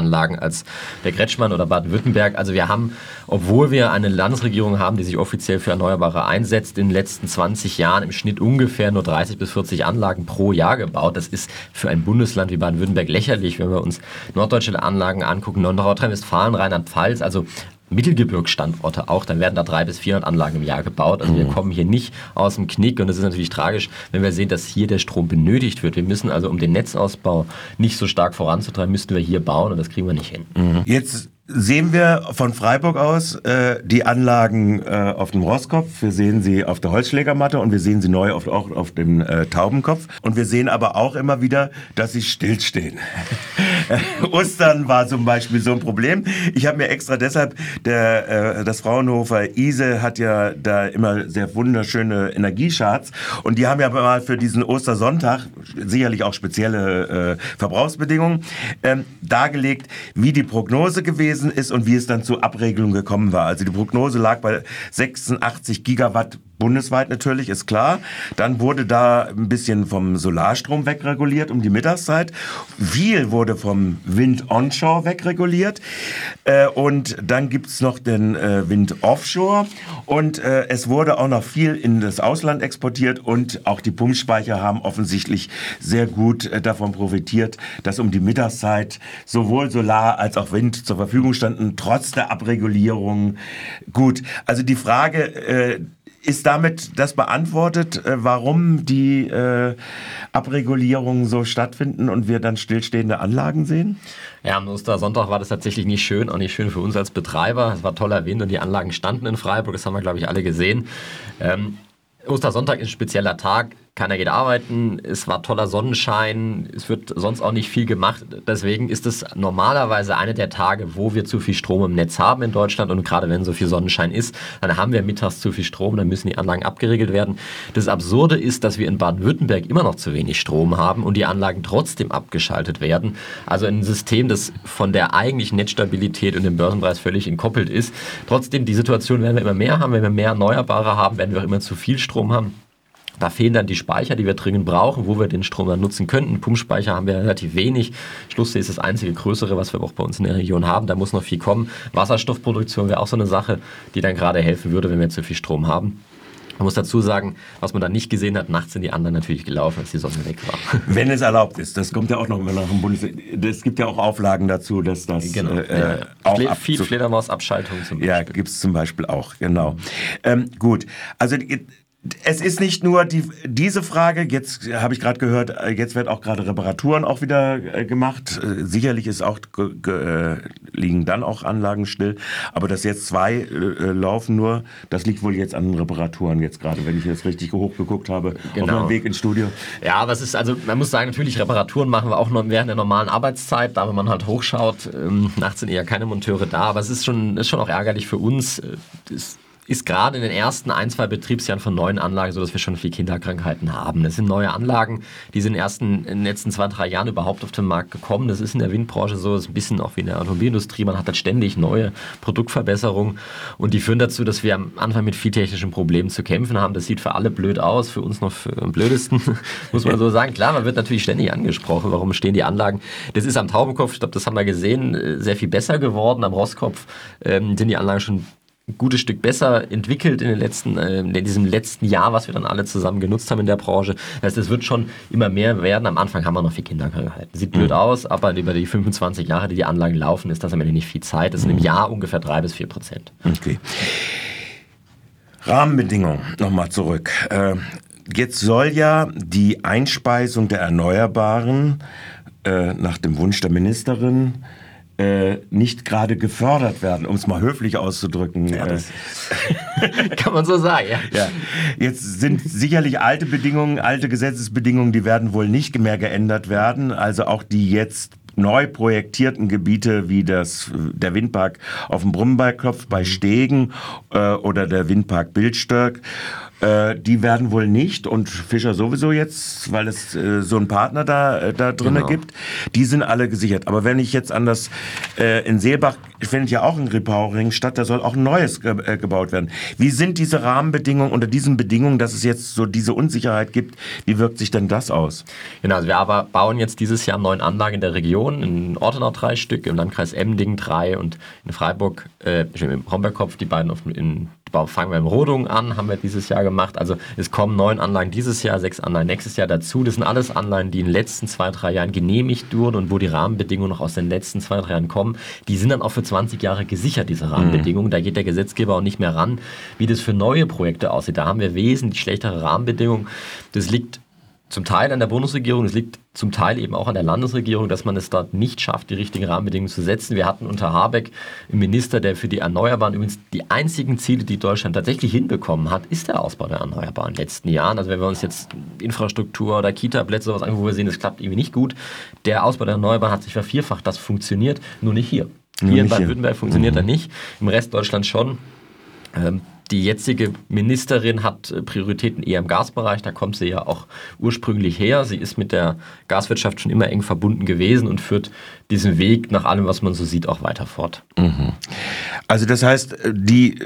Anlagen als der Kretschmann oder Baden-Württemberg. Also wir haben, obwohl wir eine Landesregierung haben, die sich offiziell für Erneuerbare einsetzt, in den letzten zwanzig Jahren im Schnitt ungefähr nur dreißig bis vierzig Anlagen pro Jahr gebaut. Das ist für ein Bundesland wie Baden-Württemberg lächerlich, wenn wir uns norddeutsche Anlagen angucken, Nordrhein-Westfalen, Rheinland-Pfalz, also Mittelgebirgsstandorte auch, dann werden da dreihundert bis vierhundert Anlagen im Jahr gebaut. Also wir kommen hier nicht aus dem Knick und es ist natürlich tragisch, wenn wir sehen, dass hier der Strom benötigt wird. Wir müssen also, um den Netzausbau nicht so stark voranzutreiben, müssten wir hier bauen und das kriegen wir nicht hin. Jetzt sehen wir von Freiburg aus äh, die Anlagen äh, auf dem Rosskopf, wir sehen sie auf der Holzschlägermatte und wir sehen sie neu auf, auch auf dem äh, Taubenkopf. Und wir sehen aber auch immer wieder, dass sie stillstehen. Ostern war zum Beispiel so ein Problem. Ich habe mir extra deshalb, der, äh, das Fraunhofer I S E hat ja da immer sehr wunderschöne Energiecharts und die haben ja mal für diesen Ostersonntag, sicherlich auch spezielle äh, Verbrauchsbedingungen, ähm, dargelegt, wie die Prognose gewesen ist und wie es dann zur Abregelung gekommen war. Also die Prognose lag bei sechsundachtzig Gigawatt bundesweit natürlich, ist klar. Dann wurde da ein bisschen vom Solarstrom wegreguliert um die Mittagszeit. Viel wurde vom Wind onshore wegreguliert. Äh, und dann gibt's noch den äh, Wind offshore. Und äh, es wurde auch noch viel in das Ausland exportiert. Und auch die Pumpspeicher haben offensichtlich sehr gut äh, davon profitiert, dass um die Mittagszeit sowohl Solar als auch Wind zur Verfügung standen, trotz der Abregulierung. Gut, also die Frage... Äh, Ist damit das beantwortet, warum die äh, Abregulierungen so stattfinden und wir dann stillstehende Anlagen sehen? Ja, am Ostersonntag war das tatsächlich nicht schön, auch nicht schön für uns als Betreiber. Es war toller Wind und die Anlagen standen in Freiburg, das haben wir, glaube ich, alle gesehen. Ähm, Ostersonntag ist ein spezieller Tag. Keiner geht arbeiten, es war toller Sonnenschein, es wird sonst auch nicht viel gemacht. Deswegen ist es normalerweise einer der Tage, wo wir zu viel Strom im Netz haben in Deutschland. Und gerade wenn so viel Sonnenschein ist, dann haben wir mittags zu viel Strom, dann müssen die Anlagen abgeregelt werden. Das Absurde ist, dass wir in Baden-Württemberg immer noch zu wenig Strom haben und die Anlagen trotzdem abgeschaltet werden. Also ein System, das von der eigentlichen Netzstabilität und dem Börsenpreis völlig entkoppelt ist. Trotzdem, die Situation werden wir immer mehr haben. Wenn wir mehr Erneuerbare haben, werden wir auch immer zu viel Strom haben. Da fehlen dann die Speicher, die wir dringend brauchen, wo wir den Strom dann nutzen könnten. Pumpspeicher haben wir relativ wenig. Schlussee ist das einzige größere, was wir auch bei uns in der Region haben. Da muss noch viel kommen. Wasserstoffproduktion wäre auch so eine Sache, die dann gerade helfen würde, wenn wir zu viel Strom haben. Man muss dazu sagen, was man da nicht gesehen hat, nachts sind die anderen natürlich gelaufen, als die Sonne weg war. Wenn es erlaubt ist, das kommt ja auch noch nach dem Bundes... Es gibt ja auch Auflagen dazu, dass das genau. äh, ja. auch Fle- ab- viel Fledermausabschaltung zum Beispiel. Ja, gibt es zum Beispiel auch, genau. Ähm, gut, also... Es ist nicht nur die, diese Frage, jetzt habe ich gerade gehört, jetzt wird auch gerade Reparaturen auch wieder äh, gemacht. Äh, sicherlich ist auch, ge, ge, liegen dann auch Anlagen still. Aber dass jetzt zwei äh, laufen nur, das liegt wohl jetzt an Reparaturen jetzt gerade, wenn ich jetzt richtig hochgeguckt habe, Genau. auf meinem Weg ins Studio. Ja, aber es ist, also man muss sagen, natürlich Reparaturen machen wir auch noch während der normalen Arbeitszeit, da wenn man halt hochschaut. Ähm, nachts sind eher keine Monteure da, aber es ist schon, ist schon auch ärgerlich für uns. Es ist gerade in den ersten ein, zwei Betriebsjahren von neuen Anlagen so, dass wir schon viele Kinderkrankheiten haben. Das sind neue Anlagen, die sind erst in den letzten zwei, drei Jahren überhaupt auf den Markt gekommen. Das ist in der Windbranche so, das ist ein bisschen auch wie in der Automobilindustrie. Man hat halt ständig neue Produktverbesserungen und die führen dazu, dass wir am Anfang mit viel technischen Problemen zu kämpfen haben. Das sieht für alle blöd aus, für uns noch für am blödesten, muss man so sagen. Klar, man wird natürlich ständig angesprochen, warum stehen die Anlagen. Das ist am Taubenkopf, ich glaube, das haben wir gesehen, sehr viel besser geworden. Am Rosskopf ähm, sind die Anlagen schon ein gutes Stück besser entwickelt in, den letzten, äh, in diesem letzten Jahr, was wir dann alle zusammen genutzt haben in der Branche. Das heißt, es wird schon immer mehr werden. Am Anfang haben wir noch viel Kinderkrankheiten. Sieht blöd mhm. aus, aber über die fünfundzwanzig Jahre, die die Anlagen laufen, ist das am Ende nicht viel Zeit. Das sind im Jahr ungefähr drei bis vier Prozent. Okay. Rahmenbedingungen, nochmal zurück. Äh, jetzt soll ja die Einspeisung der Erneuerbaren äh, nach dem Wunsch der Ministerin nicht gerade gefördert werden, um es mal höflich auszudrücken. Ja, das kann man so sagen, ja. ja. Jetzt sind sicherlich alte Bedingungen, alte Gesetzesbedingungen, die werden wohl nicht mehr geändert werden. Also auch die jetzt neu projektierten Gebiete wie das, der Windpark auf dem Brummenbergkopf bei Stegen äh, oder der Windpark Bildstöck Äh, die werden wohl nicht und Fischer sowieso jetzt, weil es äh, so einen Partner da, äh, da drin genau. gibt. Die sind alle gesichert. Aber wenn ich jetzt an das, äh, in Seelbach findet ja auch ein Repowering statt, da soll auch ein neues ge- äh, gebaut werden. Wie sind diese Rahmenbedingungen unter diesen Bedingungen, dass es jetzt so diese Unsicherheit gibt? Wie wirkt sich denn das aus? Genau, also wir aber bauen jetzt dieses Jahr neun Anlagen in der Region, in Ortenau drei Stück, im Landkreis Emmendingen drei und in Freiburg, äh, im Hombergkopf, die beiden auf, in fangen wir im Rodung an, haben wir dieses Jahr gemacht. Also es kommen neun Anlagen dieses Jahr, sechs Anlagen nächstes Jahr dazu. Das sind alles Anlagen, die in den letzten zwei, drei Jahren genehmigt wurden und wo die Rahmenbedingungen noch aus den letzten zwei, drei Jahren kommen. Die sind dann auch für zwanzig Jahre gesichert, diese Rahmenbedingungen. Mhm. Da geht der Gesetzgeber auch nicht mehr ran, wie das für neue Projekte aussieht. Da haben wir wesentlich schlechtere Rahmenbedingungen. Das liegt zum Teil an der Bundesregierung, es liegt zum Teil eben auch an der Landesregierung, dass man es dort nicht schafft, die richtigen Rahmenbedingungen zu setzen. Wir hatten unter Habeck einen Minister, der für die Erneuerbaren, übrigens die einzigen Ziele, die Deutschland tatsächlich hinbekommen hat, ist der Ausbau der Erneuerbaren in den letzten Jahren. Also wenn wir uns jetzt Infrastruktur oder Kita-Plätze sowas angucken, wo wir sehen, das klappt irgendwie nicht gut. Der Ausbau der Erneuerbaren hat sich vervierfacht, das funktioniert, nur nicht hier. Nur hier in Baden-Württemberg funktioniert mhm. er nicht, im Rest Deutschlands schon. Ähm, Die jetzige Ministerin hat Prioritäten eher im Gasbereich, da kommt sie ja auch ursprünglich her. Sie ist mit der Gaswirtschaft schon immer eng verbunden gewesen und führt diesen Weg nach allem, was man so sieht, auch weiter fort. Mhm. Also das heißt, die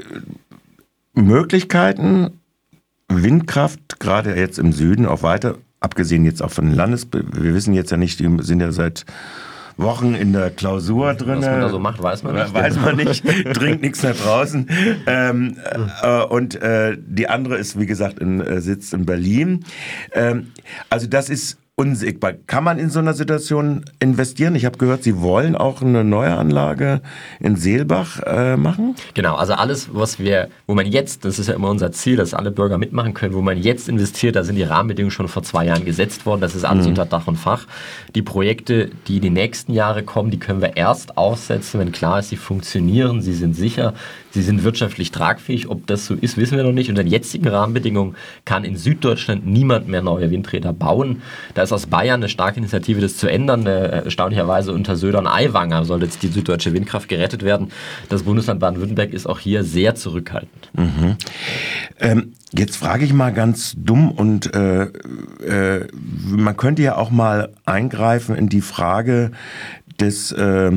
Möglichkeiten, Windkraft, gerade jetzt im Süden, auch weiter, abgesehen jetzt auch von den Landes... Wir wissen jetzt ja nicht, die sind ja seit Wochen in der Klausur drin. Was man da so macht, weiß man nicht. Weiß man nicht, trinkt nichts nach draußen. Ähm, äh, und äh, die andere ist, wie gesagt, in, äh, sitzt in Berlin. Ähm, also das ist unsichtbar. Kann man in so einer Situation investieren? Ich habe gehört, Sie wollen auch eine neue Anlage in Seelbach äh, machen? Genau, also alles, was wir, wo man jetzt, das ist ja immer unser Ziel, dass alle Bürger mitmachen können, wo man jetzt investiert, da sind die Rahmenbedingungen schon vor zwei Jahren gesetzt worden, das ist alles mhm. unter Dach und Fach. Die Projekte, die die nächsten Jahre kommen, die können wir erst aufsetzen, wenn klar ist, sie funktionieren, sie sind sicher, sie sind wirtschaftlich tragfähig. Ob das so ist, wissen wir noch nicht. Unter den jetzigen Rahmenbedingungen kann in Süddeutschland niemand mehr neue Windräder bauen. Da ist aus Bayern eine starke Initiative, das zu ändern. Erstaunlicherweise unter Söder und Aiwanger soll jetzt die süddeutsche Windkraft gerettet werden. Das Bundesland Baden-Württemberg ist auch hier sehr zurückhaltend. Mhm. Ähm, jetzt frage ich mal ganz dumm und äh, äh, man könnte ja auch mal eingreifen in die Frage des äh,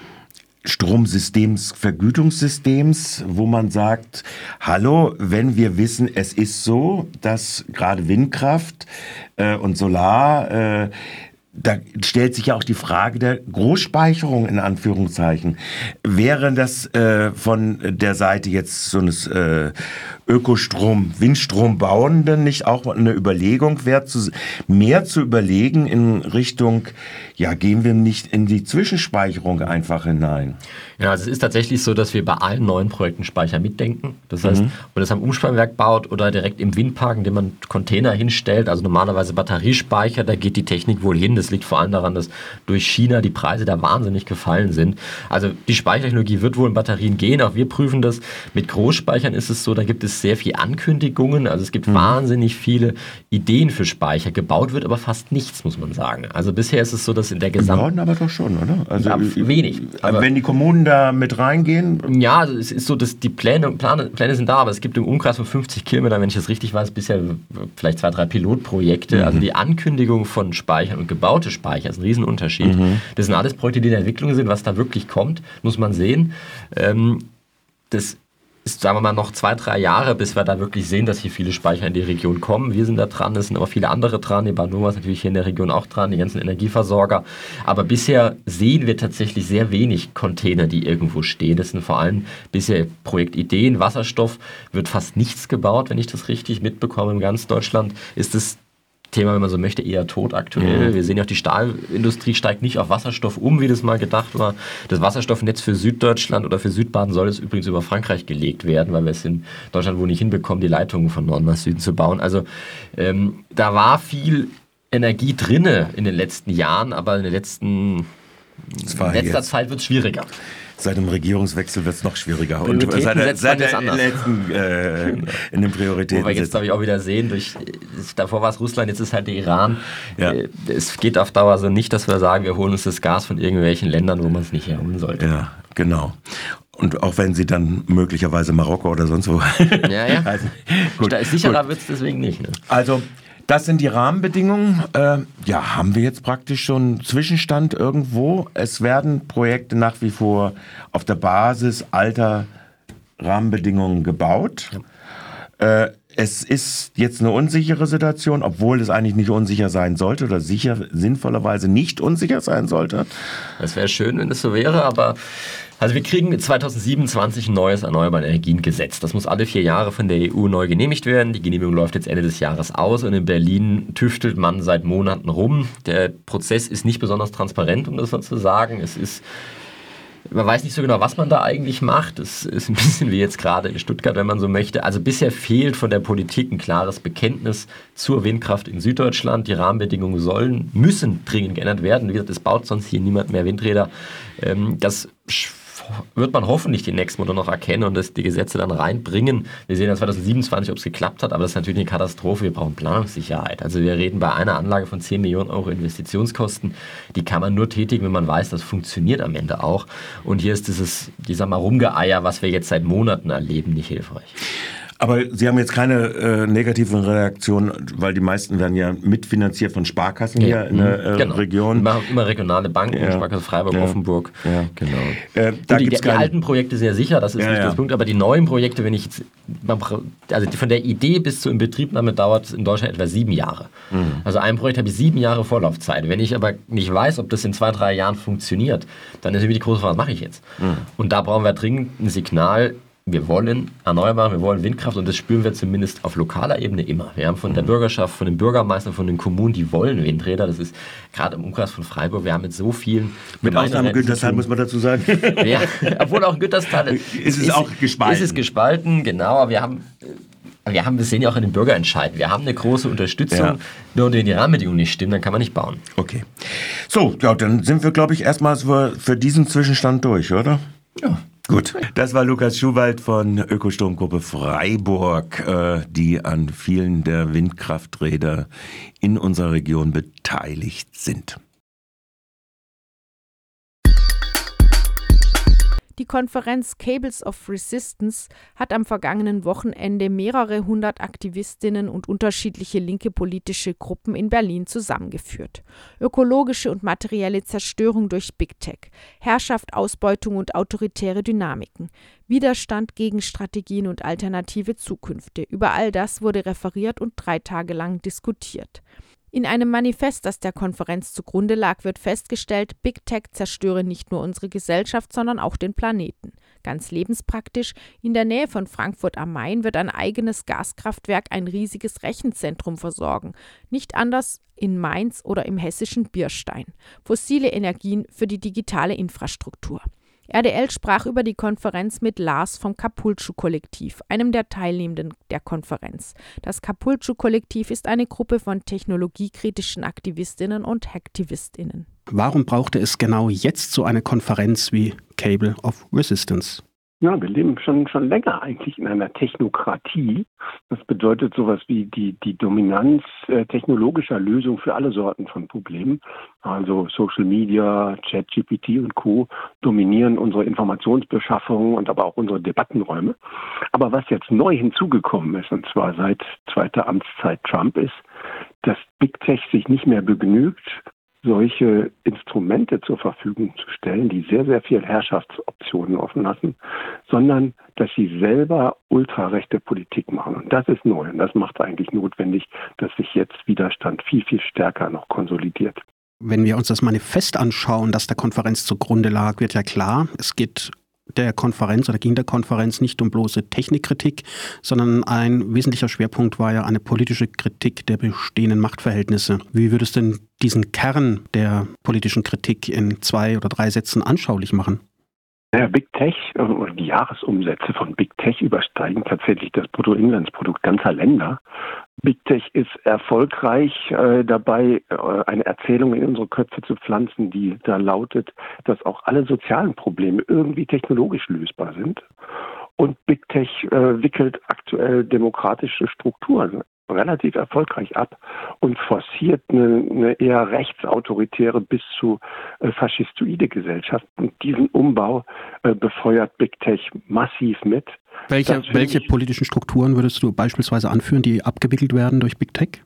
Stromsystems, Vergütungssystems, wo man sagt, hallo, wenn wir wissen, es ist so, dass gerade Windkraft äh, und Solar, äh, da stellt sich ja auch die Frage der Großspeicherung in Anführungszeichen. Wäre das äh, von der Seite jetzt so eines äh, Ökostrom, Windstrombauenden nicht auch eine Überlegung wert, zu, mehr zu überlegen in Richtung, ja, gehen wir nicht in die Zwischenspeicherung einfach hinein? Ja, also es ist tatsächlich so, dass wir bei allen neuen Projekten Speicher mitdenken. Das heißt, mhm. ob man das am Umspannwerk baut oder direkt im Windpark, indem man Container hinstellt, also normalerweise Batteriespeicher, da geht die Technik wohl hin. Das liegt vor allem daran, dass durch China die Preise da wahnsinnig gefallen sind. Also die Speichertechnologie wird wohl in Batterien gehen, auch wir prüfen das. Mit Großspeichern ist es so, da gibt es sehr viele Ankündigungen, also es gibt mhm. wahnsinnig viele Ideen für Speicher. Gebaut wird aber fast nichts, muss man sagen. Also bisher ist es so, dass in der gesamten... aber doch schon, oder? Also ja, wenig. Aber wenn die Kommunen da mit reingehen? Ja, also es ist so, dass die Pläne, Pläne, Pläne sind da, aber es gibt im Umkreis von fünfzig Kilometern, wenn ich das richtig weiß, bisher vielleicht zwei, drei Pilotprojekte. Mhm. Also die Ankündigung von Speichern und gebaute Speicher ist ein Riesenunterschied. Mhm. Das sind alles Projekte, die in der Entwicklung sind. Was da wirklich kommt, muss man sehen. Ähm, das ist, sagen wir mal, noch zwei, drei Jahre, bis wir da wirklich sehen, dass hier viele Speicher in die Region kommen. Wir sind da dran, es sind aber viele andere dran. Die Bahnova ist natürlich hier in der Region auch dran, die ganzen Energieversorger. Aber bisher sehen wir tatsächlich sehr wenig Container, die irgendwo stehen. Das sind vor allem bisher Projektideen. Wasserstoff wird fast nichts gebaut, wenn ich das richtig mitbekomme. In ganz Deutschland ist es Thema, wenn man so möchte, eher tot aktuell. Mhm. Wir sehen ja auch, die Stahlindustrie steigt nicht auf Wasserstoff um, wie das mal gedacht war. Das Wasserstoffnetz für Süddeutschland oder für Südbaden soll es übrigens über Frankreich gelegt werden, weil wir es in Deutschland wohl nicht hinbekommen, die Leitungen von Norden nach Süden zu bauen. Also ähm, da war viel Energie drinne in den letzten Jahren, aber in den letzten in letzter jetzt. Zeit wird es schwieriger. Seit dem Regierungswechsel wird es noch schwieriger. Und seit der, seit der letzten äh, in den Prioritäten. Wo wir jetzt, glaube ich, auch wieder sehen, durch, davor war es Russland, jetzt ist halt der Iran. Ja. Es geht auf Dauer so nicht, dass wir sagen, wir holen uns das Gas von irgendwelchen Ländern, wo man es nicht herholen sollte. Ja, genau. Und auch wenn sie dann möglicherweise Marokko oder sonst wo. Ja, ja. Also, gut, sicherer wird es deswegen nicht. Ne? Also, das sind die Rahmenbedingungen. Äh, ja, haben wir jetzt praktisch schon Zwischenstand irgendwo? Es werden Projekte nach wie vor auf der Basis alter Rahmenbedingungen gebaut. Ja. Äh, es ist jetzt eine unsichere Situation, obwohl es eigentlich nicht unsicher sein sollte oder sicher sinnvollerweise nicht unsicher sein sollte. Es wäre schön, wenn es so wäre, aber also wir kriegen zwanzig siebenundzwanzig ein neues Erneuerbare Energien-Gesetz. Das muss alle vier Jahre von der E U neu genehmigt werden. Die Genehmigung läuft jetzt Ende des Jahres aus und in Berlin tüftelt man seit Monaten rum. Der Prozess ist nicht besonders transparent, um das mal zu sagen. Es ist Man weiß nicht so genau, was man da eigentlich macht. Es ist ein bisschen wie jetzt gerade in Stuttgart, wenn man so möchte. Also bisher fehlt von der Politik ein klares Bekenntnis zur Windkraft in Süddeutschland. Die Rahmenbedingungen sollen, müssen dringend geändert werden. Wie gesagt, es baut sonst hier niemand mehr Windräder. Das wird man hoffentlich die nächsten Monate noch erkennen und das die Gesetze dann reinbringen. Wir sehen dann zwanzig siebenundzwanzig, ob es geklappt hat, aber das ist natürlich eine Katastrophe. Wir brauchen Planungssicherheit. Also wir reden bei einer Anlage von zehn Millionen Euro Investitionskosten. Die kann man nur tätigen, wenn man weiß, das funktioniert am Ende auch. Und hier ist dieses, dieser mal Rumgeeier, was wir jetzt seit Monaten erleben, nicht hilfreich. Aber Sie haben jetzt keine äh, negativen Reaktionen, weil die meisten werden ja mitfinanziert von Sparkassen ja, hier in der äh, genau. Region. Wir machen immer regionale Banken, ja. Sparkasse Freiburg, ja. Offenburg. Ja. Genau. Äh, da die, gibt's die, die alten Projekte sehr sicher, das ist ja, nicht ja. das Punkt, aber die neuen Projekte, wenn ich jetzt, also von der Idee bis zur Inbetriebnahme dauert es in Deutschland etwa sieben Jahre. Mhm. Also ein Projekt habe ich sieben Jahre Vorlaufzeit. Wenn ich aber nicht weiß, ob das in zwei, drei Jahren funktioniert, dann ist irgendwie die große Frage, was mache ich jetzt? Mhm. Und da brauchen wir dringend ein Signal. Wir wollen Erneuerbare, wir wollen Windkraft und das spüren wir zumindest auf lokaler Ebene immer. Wir haben von der Bürgerschaft, von den Bürgermeistern, von den Kommunen, die wollen Windräder. Das ist gerade im Umkreis von Freiburg, wir haben mit so vielen... Mit Ausnahme Güterstal muss man dazu sagen. Ja, obwohl auch Güterstal... ist es ist, auch gespalten. Ist es gespalten, genau, aber wir haben... Wir, haben, wir sehen ja auch in den Bürgerentscheiden. Wir haben eine große Unterstützung, ja. Nur wenn die Rahmenbedingungen nicht stimmen, dann kann man nicht bauen. Okay. So, ja, dann sind wir, glaube ich, erstmal für, für diesen Zwischenstand durch, oder? Ja. Gut, das war Lukas Schuwald von Ökostromgruppe Freiburg, äh, die an vielen der Windkrafträder in unserer Region beteiligt sind. Die Konferenz Cables of Resistance hat am vergangenen Wochenende mehrere hundert Aktivistinnen und unterschiedliche linke politische Gruppen in Berlin zusammengeführt. Ökologische und materielle Zerstörung durch Big Tech, Herrschaft, Ausbeutung und autoritäre Dynamiken, Widerstand gegen Strategien und alternative Zukünfte. Über all das wurde referiert und drei Tage lang diskutiert. In einem Manifest, das der Konferenz zugrunde lag, wird festgestellt, Big Tech zerstöre nicht nur unsere Gesellschaft, sondern auch den Planeten. Ganz lebenspraktisch, in der Nähe von Frankfurt am Main wird ein eigenes Gaskraftwerk ein riesiges Rechenzentrum versorgen. Nicht anders in Mainz oder im hessischen Bierstein. Fossile Energien für die digitale Infrastruktur. R D L sprach über die Konferenz mit Lars vom Capulcio-Kollektiv, einem der Teilnehmenden der Konferenz. Das Capulcio-Kollektiv ist eine Gruppe von technologiekritischen Aktivistinnen und Hacktivistinnen. Warum brauchte es genau jetzt so eine Konferenz wie Cable of Resistance? Ja, wir leben schon schon länger eigentlich in einer Technokratie. Das bedeutet sowas wie die die Dominanz äh, technologischer Lösungen für alle Sorten von Problemen. Also Social Media, ChatGPT und Co. dominieren unsere Informationsbeschaffung und aber auch unsere Debattenräume. Aber was jetzt neu hinzugekommen ist, und zwar seit zweiter Amtszeit Trump, ist, dass Big Tech sich nicht mehr begnügt, solche Instrumente zur Verfügung zu stellen, die sehr, sehr viel Herrschaftsoptionen offen lassen, sondern dass sie selber ultrarechte Politik machen. Und das ist neu und das macht eigentlich notwendig, dass sich jetzt Widerstand viel, viel stärker noch konsolidiert. Wenn wir uns das Manifest anschauen, das der Konferenz zugrunde lag, wird ja klar, es geht der Konferenz oder ging der Konferenz nicht um bloße Technikkritik, sondern ein wesentlicher Schwerpunkt war ja eine politische Kritik der bestehenden Machtverhältnisse. Wie würdest du denn diesen Kern der politischen Kritik in zwei oder drei Sätzen anschaulich machen? Ja, Big Tech und die Jahresumsätze von Big Tech übersteigen tatsächlich das Bruttoinlandsprodukt ganzer Länder. Big Tech ist erfolgreich äh, dabei, äh, eine Erzählung in unsere Köpfe zu pflanzen, die da lautet, dass auch alle sozialen Probleme irgendwie technologisch lösbar sind. Und Big Tech äh, wickelt aktuell demokratische Strukturen relativ erfolgreich ab und forciert eine, eine eher rechtsautoritäre bis zu äh, faschistoide Gesellschaft. Und diesen Umbau äh, befeuert Big Tech massiv mit. Welche, welche politischen Strukturen würdest du beispielsweise anführen, die abgewickelt werden durch Big Tech?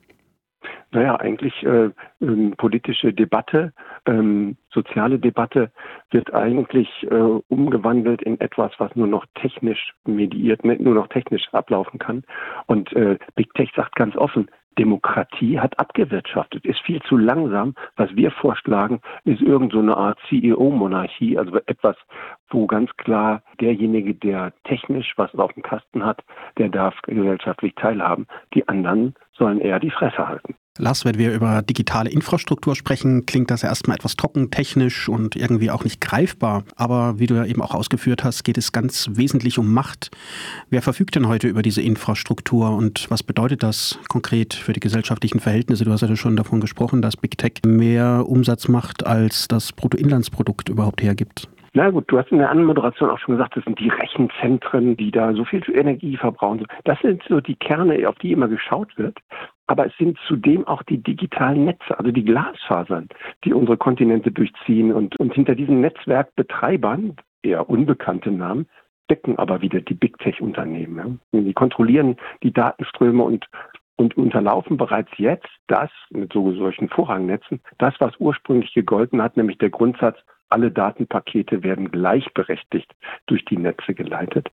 Naja, eigentlich äh, ähm, politische Debatte, ähm, soziale Debatte wird eigentlich äh, umgewandelt in etwas, was nur noch technisch mediiert, nur noch technisch ablaufen kann. Und äh, Big Tech sagt ganz offen, Demokratie hat abgewirtschaftet, ist viel zu langsam. Was wir vorschlagen, ist irgend so eine Art C E O-Monarchie, also etwas, wo ganz klar derjenige, der technisch was auf dem Kasten hat, der darf gesellschaftlich teilhaben. Die anderen sollen eher die Fresse halten. Lars, wenn wir über digitale Infrastruktur sprechen, klingt das erstmal etwas trocken, technisch und irgendwie auch nicht greifbar. Aber wie du ja eben auch ausgeführt hast, geht es ganz wesentlich um Macht. Wer verfügt denn heute über diese Infrastruktur und was bedeutet das konkret für die gesellschaftlichen Verhältnisse? Du hast ja schon davon gesprochen, dass Big Tech mehr Umsatz macht, als das Bruttoinlandsprodukt überhaupt hergibt. Na gut, du hast in der Anmoderation auch schon gesagt, das sind die Rechenzentren, die da so viel Energie verbrauchen. Das sind so die Kerne, auf die immer geschaut wird. Aber es sind zudem auch die digitalen Netze, also die Glasfasern, die unsere Kontinente durchziehen. Und, und hinter diesen Netzwerkbetreibern, eher unbekannte Namen, stecken aber wieder die Big Tech-Unternehmen. Ja. Die kontrollieren die Datenströme und und unterlaufen bereits jetzt das, mit so solchen Vorrangnetzen, das, was ursprünglich gegolten hat, nämlich der Grundsatz, alle Datenpakete werden gleichberechtigt durch die Netze geleitet.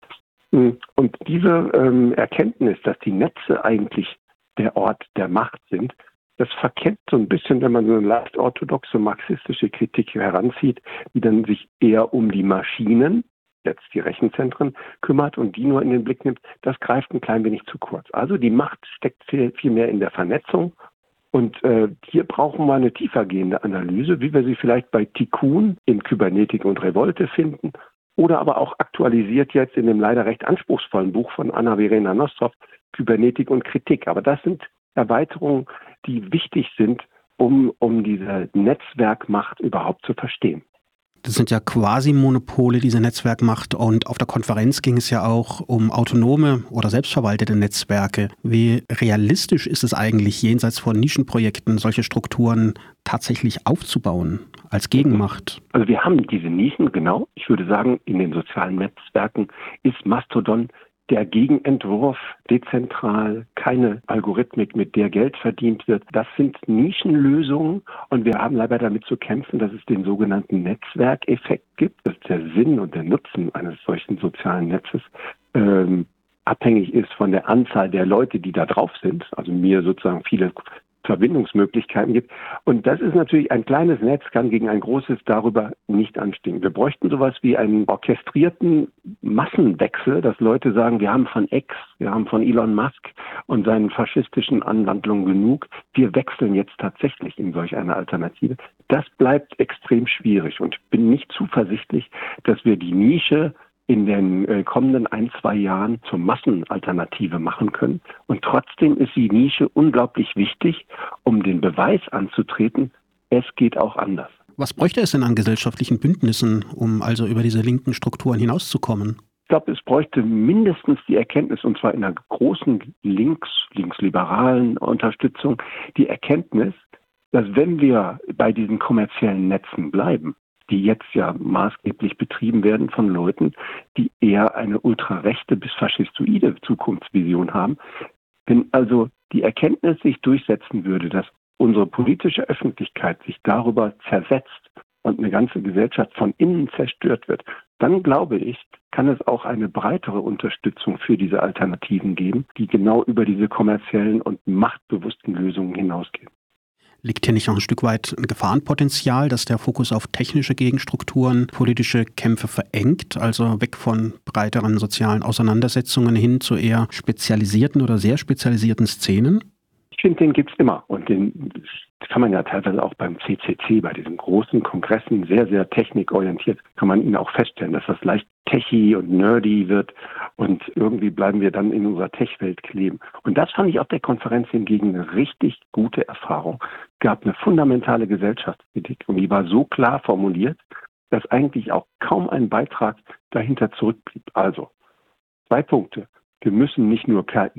Und diese ähm, Erkenntnis, dass die Netze eigentlich der Ort der Macht sind, das verkennt so ein bisschen, wenn man so eine leicht orthodoxe marxistische Kritik heranzieht, die dann sich eher um die Maschinen, jetzt die Rechenzentren, kümmert und die nur in den Blick nimmt, das greift ein klein wenig zu kurz. Also die Macht steckt viel, viel mehr in der Vernetzung. Und äh, hier brauchen wir eine tiefergehende Analyse, wie wir sie vielleicht bei Tikkun in Kybernetik und Revolte finden oder aber auch aktualisiert jetzt in dem leider recht anspruchsvollen Buch von Anna-Verena Nostrov, Kybernetik und Kritik. Aber das sind Erweiterungen, die wichtig sind, um, um diese Netzwerkmacht überhaupt zu verstehen. Das sind ja quasi Monopole, diese Netzwerkmacht. Und auf der Konferenz ging es ja auch um autonome oder selbstverwaltete Netzwerke. Wie realistisch ist es eigentlich, jenseits von Nischenprojekten solche Strukturen tatsächlich aufzubauen als Gegenmacht? Also wir haben diese Nischen, genau. Ich würde sagen, in den sozialen Netzwerken ist Mastodon der Gegenentwurf, dezentral, keine Algorithmik, mit der Geld verdient wird. Das sind Nischenlösungen und wir haben leider damit zu kämpfen, dass es den sogenannten Netzwerkeffekt gibt, dass der Sinn und der Nutzen eines solchen sozialen Netzes ähm, abhängig ist von der Anzahl der Leute, die da drauf sind, also mir sozusagen viele Verbindungsmöglichkeiten gibt. Und das ist natürlich, ein kleines Netz kann gegen ein großes darüber nicht anstehen. Wir bräuchten sowas wie einen orchestrierten Massenwechsel, dass Leute sagen, wir haben von X, wir haben von Elon Musk und seinen faschistischen Anwandlungen genug. Wir wechseln jetzt tatsächlich in solch eine Alternative. Das bleibt extrem schwierig und ich bin nicht zuversichtlich, dass wir die Nische in den äh, kommenden ein, zwei Jahren zur Massenalternative machen können. Und trotzdem ist die Nische unglaublich wichtig, um den Beweis anzutreten, es geht auch anders. Was bräuchte es denn an gesellschaftlichen Bündnissen, um also über diese linken Strukturen hinauszukommen? Ich glaube, es bräuchte mindestens die Erkenntnis, und zwar in einer großen links, linksliberalen Unterstützung, die Erkenntnis, dass wenn wir bei diesen kommerziellen Netzen bleiben, die jetzt ja maßgeblich betrieben werden von Leuten, die eher eine ultrarechte bis faschistoide Zukunftsvision haben. Wenn also die Erkenntnis sich durchsetzen würde, dass unsere politische Öffentlichkeit sich darüber zersetzt und eine ganze Gesellschaft von innen zerstört wird, dann glaube ich, kann es auch eine breitere Unterstützung für diese Alternativen geben, die genau über diese kommerziellen und machtbewussten Lösungen hinausgehen. Liegt hier nicht noch ein Stück weit ein Gefahrenpotenzial, dass der Fokus auf technische Gegenstrukturen politische Kämpfe verengt, also weg von breiteren sozialen Auseinandersetzungen hin zu eher spezialisierten oder sehr spezialisierten Szenen? Ich finde, den gibt es immer und den kann man ja teilweise auch beim C C C, bei diesen großen Kongressen, sehr, sehr technikorientiert, kann man ihn auch feststellen, dass das leicht techy und nerdy wird und irgendwie bleiben wir dann in unserer Tech-Welt kleben. Und das fand ich auf der Konferenz hingegen eine richtig gute Erfahrung. Es gab eine fundamentale Gesellschaftskritik und die war so klar formuliert, dass eigentlich auch kaum ein Beitrag dahinter zurückblieb. Also, zwei Punkte. Wir müssen nicht nur K I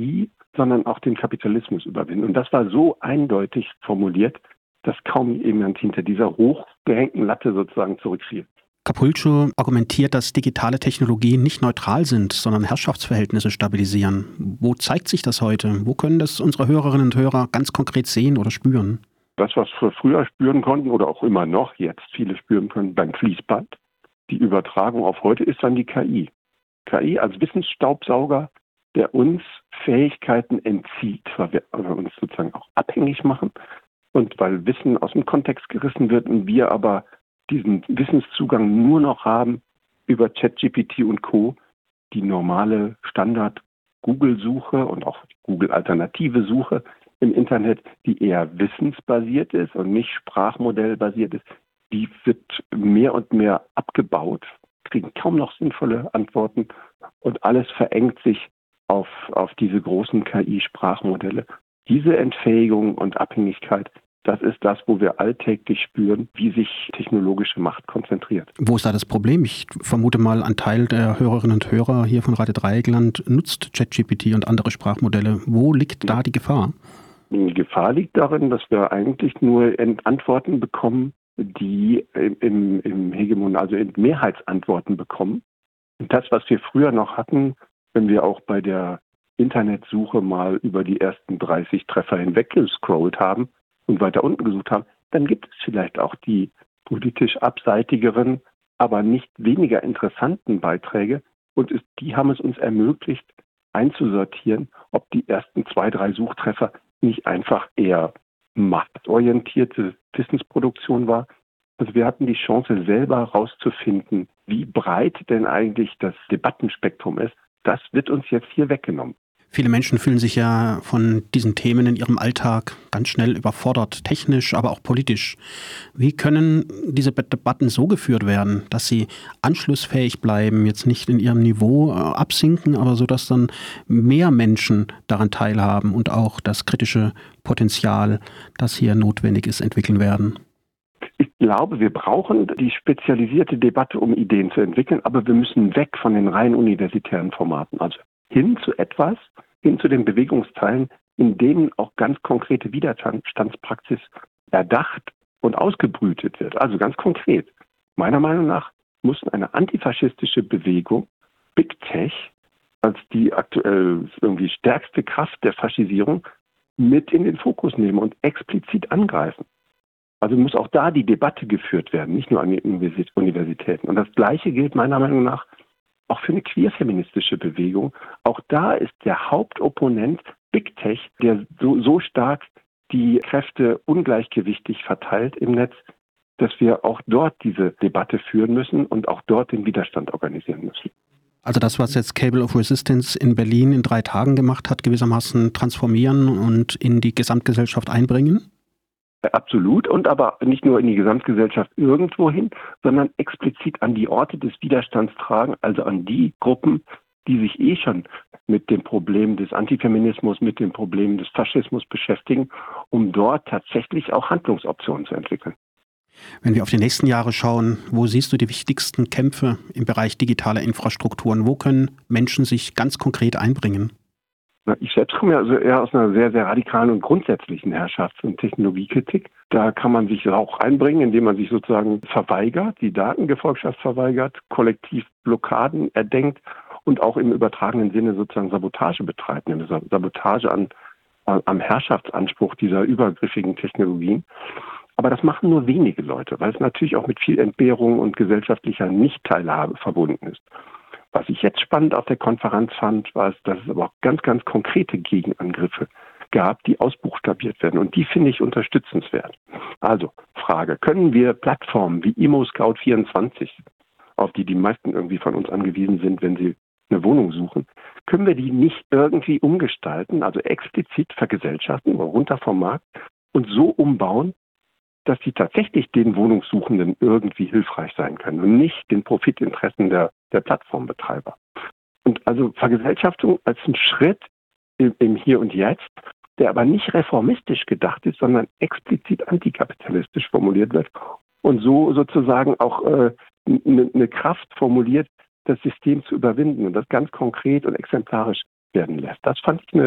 sondern auch den Kapitalismus überwinden. Und das war so eindeutig formuliert, dass kaum jemand hinter dieser hochgehängten Latte sozusagen zurückfiel. Capulcio argumentiert, dass digitale Technologien nicht neutral sind, sondern Herrschaftsverhältnisse stabilisieren. Wo zeigt sich das heute? Wo können das unsere Hörerinnen und Hörer ganz konkret sehen oder spüren? Das, was wir früher spüren konnten oder auch immer noch jetzt viele spüren können beim Fließband, die Übertragung auf heute ist dann die K I. K I als Wissensstaubsauger, der uns Fähigkeiten entzieht, weil wir uns sozusagen auch abhängig machen und weil Wissen aus dem Kontext gerissen wird und wir aber diesen Wissenszugang nur noch haben über ChatGPT und Co., die normale Standard-Google-Suche und auch Google-alternative Suche im Internet, die eher wissensbasiert ist und nicht sprachmodellbasiert ist, die wird mehr und mehr abgebaut, kriegen kaum noch sinnvolle Antworten und alles verengt sich auf, auf diese großen K I-Sprachmodelle. Diese Entfähigung und Abhängigkeit, das ist das, wo wir alltäglich spüren, wie sich technologische Macht konzentriert. Wo ist da das Problem? Ich vermute mal, ein Teil der Hörerinnen und Hörer hier von Radio Dreieckland nutzt ChatGPT und andere Sprachmodelle. Wo liegt da die Gefahr? Die Gefahr liegt darin, dass wir eigentlich nur Antworten bekommen, die im, im Hegemon, also in Mehrheitsantworten bekommen. Und das, was wir früher noch hatten, wenn wir auch bei der Internetsuche mal über die ersten dreißig Treffer hinweg gescrollt haben und weiter unten gesucht haben, dann gibt es vielleicht auch die politisch abseitigeren, aber nicht weniger interessanten Beiträge. Und es, die haben es uns ermöglicht, einzusortieren, ob die ersten zwei, drei Suchtreffer nicht einfach eher marktorientierte Wissensproduktion war. Also wir hatten die Chance, selber herauszufinden, wie breit denn eigentlich das Debattenspektrum ist. Das wird uns jetzt hier weggenommen. Viele Menschen fühlen sich ja von diesen Themen in ihrem Alltag ganz schnell überfordert, technisch, aber auch politisch. Wie können diese Debatten so geführt werden, dass sie anschlussfähig bleiben, jetzt nicht in ihrem Niveau absinken, aber so, dass dann mehr Menschen daran teilhaben und auch das kritische Potenzial, das hier notwendig ist, entwickeln werden? Ich glaube, wir brauchen die spezialisierte Debatte, um Ideen zu entwickeln, aber wir müssen weg von den rein universitären Formaten. Also hin zu etwas, hin zu den Bewegungsteilen, in denen auch ganz konkrete Widerstandspraxis erdacht und ausgebrütet wird. Also ganz konkret. Meiner Meinung nach muss eine antifaschistische Bewegung Big Tech als die aktuell irgendwie stärkste Kraft der Faschisierung mit in den Fokus nehmen und explizit angreifen. Also muss auch da die Debatte geführt werden, nicht nur an den Universitäten. Und das Gleiche gilt meiner Meinung nach auch für eine queerfeministische Bewegung. Auch da ist der Hauptopponent Big Tech, der so, so stark die Kräfte ungleichgewichtig verteilt im Netz, dass wir auch dort diese Debatte führen müssen und auch dort den Widerstand organisieren müssen. Also das, was jetzt Cable of Resistance in Berlin in drei Tagen gemacht hat, gewissermaßen transformieren und in die Gesamtgesellschaft einbringen? Absolut, und aber nicht nur in die Gesamtgesellschaft irgendwo hin, sondern explizit an die Orte des Widerstands tragen, also an die Gruppen, die sich eh schon mit dem Problem des Antifeminismus, mit dem Problem des Faschismus beschäftigen, um dort tatsächlich auch Handlungsoptionen zu entwickeln. Wenn wir auf die nächsten Jahre schauen, wo siehst du die wichtigsten Kämpfe im Bereich digitaler Infrastrukturen? Wo können Menschen sich ganz konkret einbringen? Ich selbst komme ja also eher aus einer sehr, sehr radikalen und grundsätzlichen Herrschafts- und Technologiekritik. Da kann man sich auch einbringen, indem man sich sozusagen verweigert, die Datengefolgschaft verweigert, kollektiv Blockaden erdenkt und auch im übertragenen Sinne sozusagen Sabotage betreibt, nämlich Sabotage an, am Herrschaftsanspruch dieser übergriffigen Technologien. Aber das machen nur wenige Leute, weil es natürlich auch mit viel Entbehrung und gesellschaftlicher Nichtteilhabe verbunden ist. Was ich jetzt spannend auf der Konferenz fand, war, dass es aber auch ganz, ganz konkrete Gegenangriffe gab, die ausbuchstabiert werden. Und die finde ich unterstützenswert. Also, Frage, können wir Plattformen wie Immo Scout vierundzwanzig, auf die die meisten irgendwie von uns angewiesen sind, wenn sie eine Wohnung suchen, können wir die nicht irgendwie umgestalten, also explizit vergesellschaften, runter vom Markt und so umbauen, dass sie tatsächlich den Wohnungssuchenden irgendwie hilfreich sein können und nicht den Profitinteressen der, der Plattformbetreiber. Und also Vergesellschaftung als ein Schritt im, im Hier und Jetzt, der aber nicht reformistisch gedacht ist, sondern explizit antikapitalistisch formuliert wird und so sozusagen auch äh, eine, eine Kraft formuliert, das System zu überwinden und das ganz konkret und exemplarisch werden lässt. Das fand ich eine,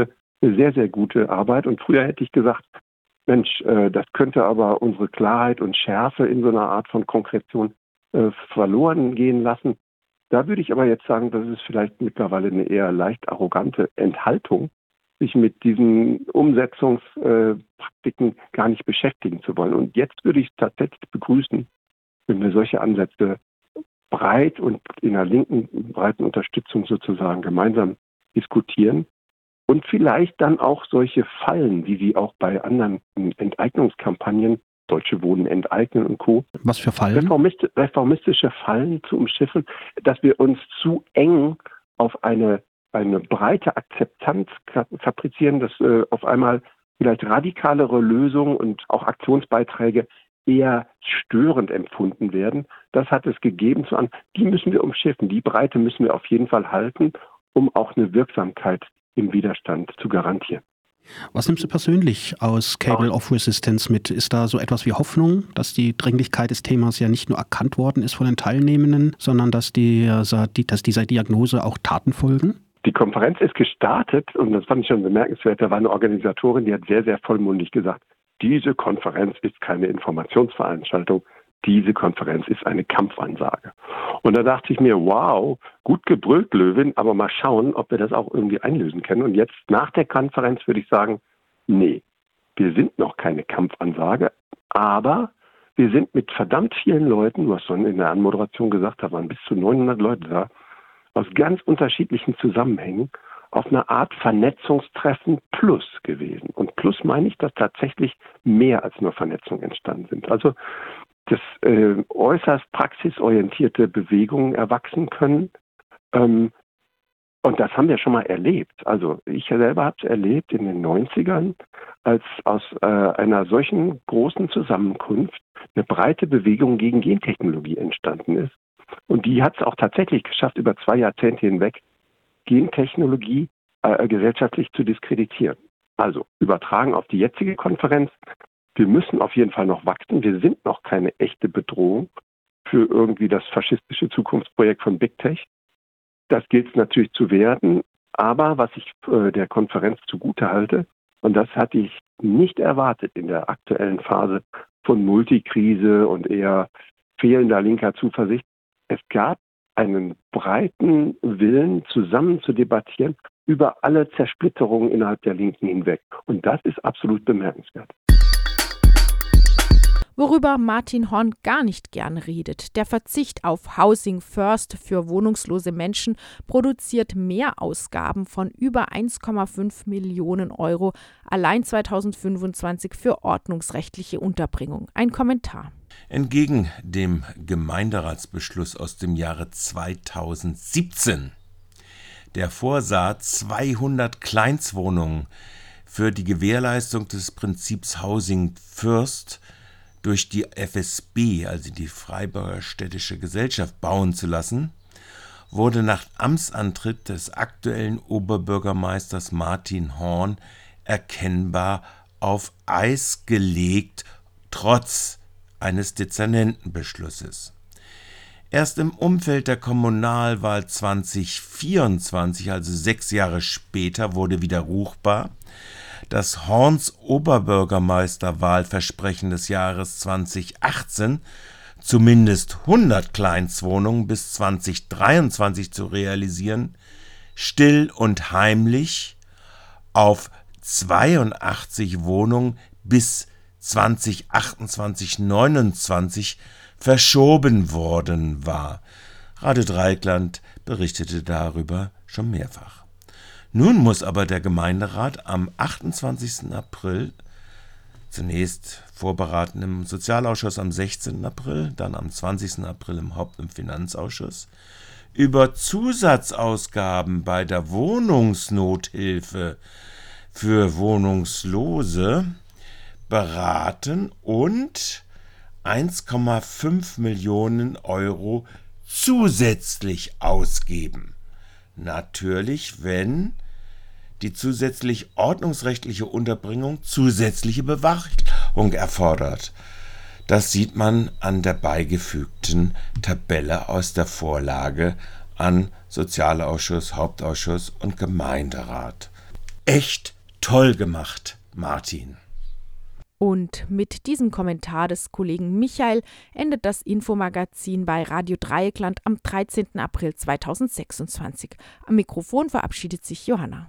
eine sehr, sehr gute Arbeit. Und früher hätte ich gesagt, Mensch, äh, das könnte aber unsere Klarheit und Schärfe in so einer Art von Konkretion äh, verloren gehen lassen. Da würde ich aber jetzt sagen, das ist vielleicht mittlerweile eine eher leicht arrogante Enthaltung, sich mit diesen Umsetzungspraktiken gar nicht beschäftigen zu wollen. Und jetzt würde ich es tatsächlich begrüßen, wenn wir solche Ansätze breit und in einer linken, breiten Unterstützung sozusagen gemeinsam diskutieren und vielleicht dann auch solche Fallen, wie sie auch bei anderen Enteignungskampagnen, Deutsche Wohnen enteignen und Co. Was für Fallen? Reformist, reformistische Fallen zu umschiffen, dass wir uns zu eng auf eine, eine breite Akzeptanz fabrizieren, dass äh, auf einmal vielleicht radikalere Lösungen und auch Aktionsbeiträge eher störend empfunden werden. Das hat es gegeben zu an. Die müssen wir umschiffen. Die Breite müssen wir auf jeden Fall halten, um auch eine Wirksamkeit im Widerstand zu garantieren. Was nimmst du persönlich aus Cable of Resistance mit? Ist da so etwas wie Hoffnung, dass die Dringlichkeit des Themas ja nicht nur erkannt worden ist von den Teilnehmenden, sondern dass, die, dass dieser Diagnose auch Taten folgen? Die Konferenz ist gestartet und das fand ich schon bemerkenswert. Da war eine Organisatorin, die hat sehr, sehr vollmundig gesagt, diese Konferenz ist keine Informationsveranstaltung, diese Konferenz ist eine Kampfansage. Und da dachte ich mir, wow, gut gebrüllt, Löwin, aber mal schauen, ob wir das auch irgendwie einlösen können. Und jetzt nach der Konferenz würde ich sagen, nee, wir sind noch keine Kampfansage, aber wir sind mit verdammt vielen Leuten, du hast schon in der Anmoderation gesagt, da waren bis zu neunhundert Leute da, aus ganz unterschiedlichen Zusammenhängen, auf eine Art Vernetzungstreffen plus gewesen. Und plus meine ich, dass tatsächlich mehr als nur Vernetzung entstanden sind. Also dass äh, äußerst praxisorientierte Bewegungen erwachsen können. Ähm, und das haben wir schon mal erlebt. Also ich selber habe es erlebt in den neunzigern, als aus äh, einer solchen großen Zusammenkunft eine breite Bewegung gegen Gentechnologie entstanden ist. Und die hat es auch tatsächlich geschafft, über zwei Jahrzehnte hinweg Gentechnologie äh, gesellschaftlich zu diskreditieren. Also übertragen auf die jetzige Konferenz. Wir müssen auf jeden Fall noch wachsen. Wir sind noch keine echte Bedrohung für irgendwie das faschistische Zukunftsprojekt von Big Tech. Das gilt es natürlich zu werden. Aber was ich äh, der Konferenz zugute halte, und das hatte ich nicht erwartet in der aktuellen Phase von Multikrise und eher fehlender linker Zuversicht, es gab einen breiten Willen, zusammen zu debattieren über alle Zersplitterungen innerhalb der Linken hinweg. Und das ist absolut bemerkenswert. Worüber Martin Horn gar nicht gern redet, der Verzicht auf Housing First für wohnungslose Menschen produziert Mehrausgaben von über eins Komma fünf Millionen Euro allein zweitausendfünfundzwanzig für ordnungsrechtliche Unterbringung. Ein Kommentar. Entgegen dem Gemeinderatsbeschluss aus dem Jahre zweitausendsiebzehn, der vorsah zweihundert Kleinstwohnungen für die Gewährleistung des Prinzips Housing First durch die F S B, also die Freiburger Städtische Gesellschaft, bauen zu lassen, wurde nach Amtsantritt des aktuellen Oberbürgermeisters Martin Horn erkennbar auf Eis gelegt, trotz eines Dezernentenbeschlusses. Erst im Umfeld der Kommunalwahl zweitausendvierundzwanzig, also sechs Jahre später, wurde wieder ruchbar, dass Horns Oberbürgermeisterwahlversprechen des Jahres zweitausendachtzehn, zumindest hundert Kleinstwohnungen bis zweitausenddreiundzwanzig zu realisieren, still und heimlich auf zweiundachtzig Wohnungen bis zweitausendachtundzwanzig neunundzwanzig verschoben worden war. Radio Dreieckland berichtete darüber schon mehrfach. Nun muss aber der Gemeinderat am achtundzwanzigsten April, zunächst vorberaten im Sozialausschuss am sechzehnten April, dann am zwanzigsten April im Haupt- und Finanzausschuss, über Zusatzausgaben bei der Wohnungsnothilfe für Wohnungslose beraten und eins Komma fünf Millionen Euro zusätzlich ausgeben. Natürlich, wenn die zusätzlich ordnungsrechtliche Unterbringung zusätzliche Bewachung erfordert. Das sieht man an der beigefügten Tabelle aus der Vorlage an Sozialausschuss, Hauptausschuss und Gemeinderat. Echt toll gemacht, Martin. Und mit diesem Kommentar des Kollegen Michael endet das Infomagazin bei Radio Dreieckland am dreizehnten April zweitausendsechsundzwanzig. Am Mikrofon verabschiedet sich Johanna.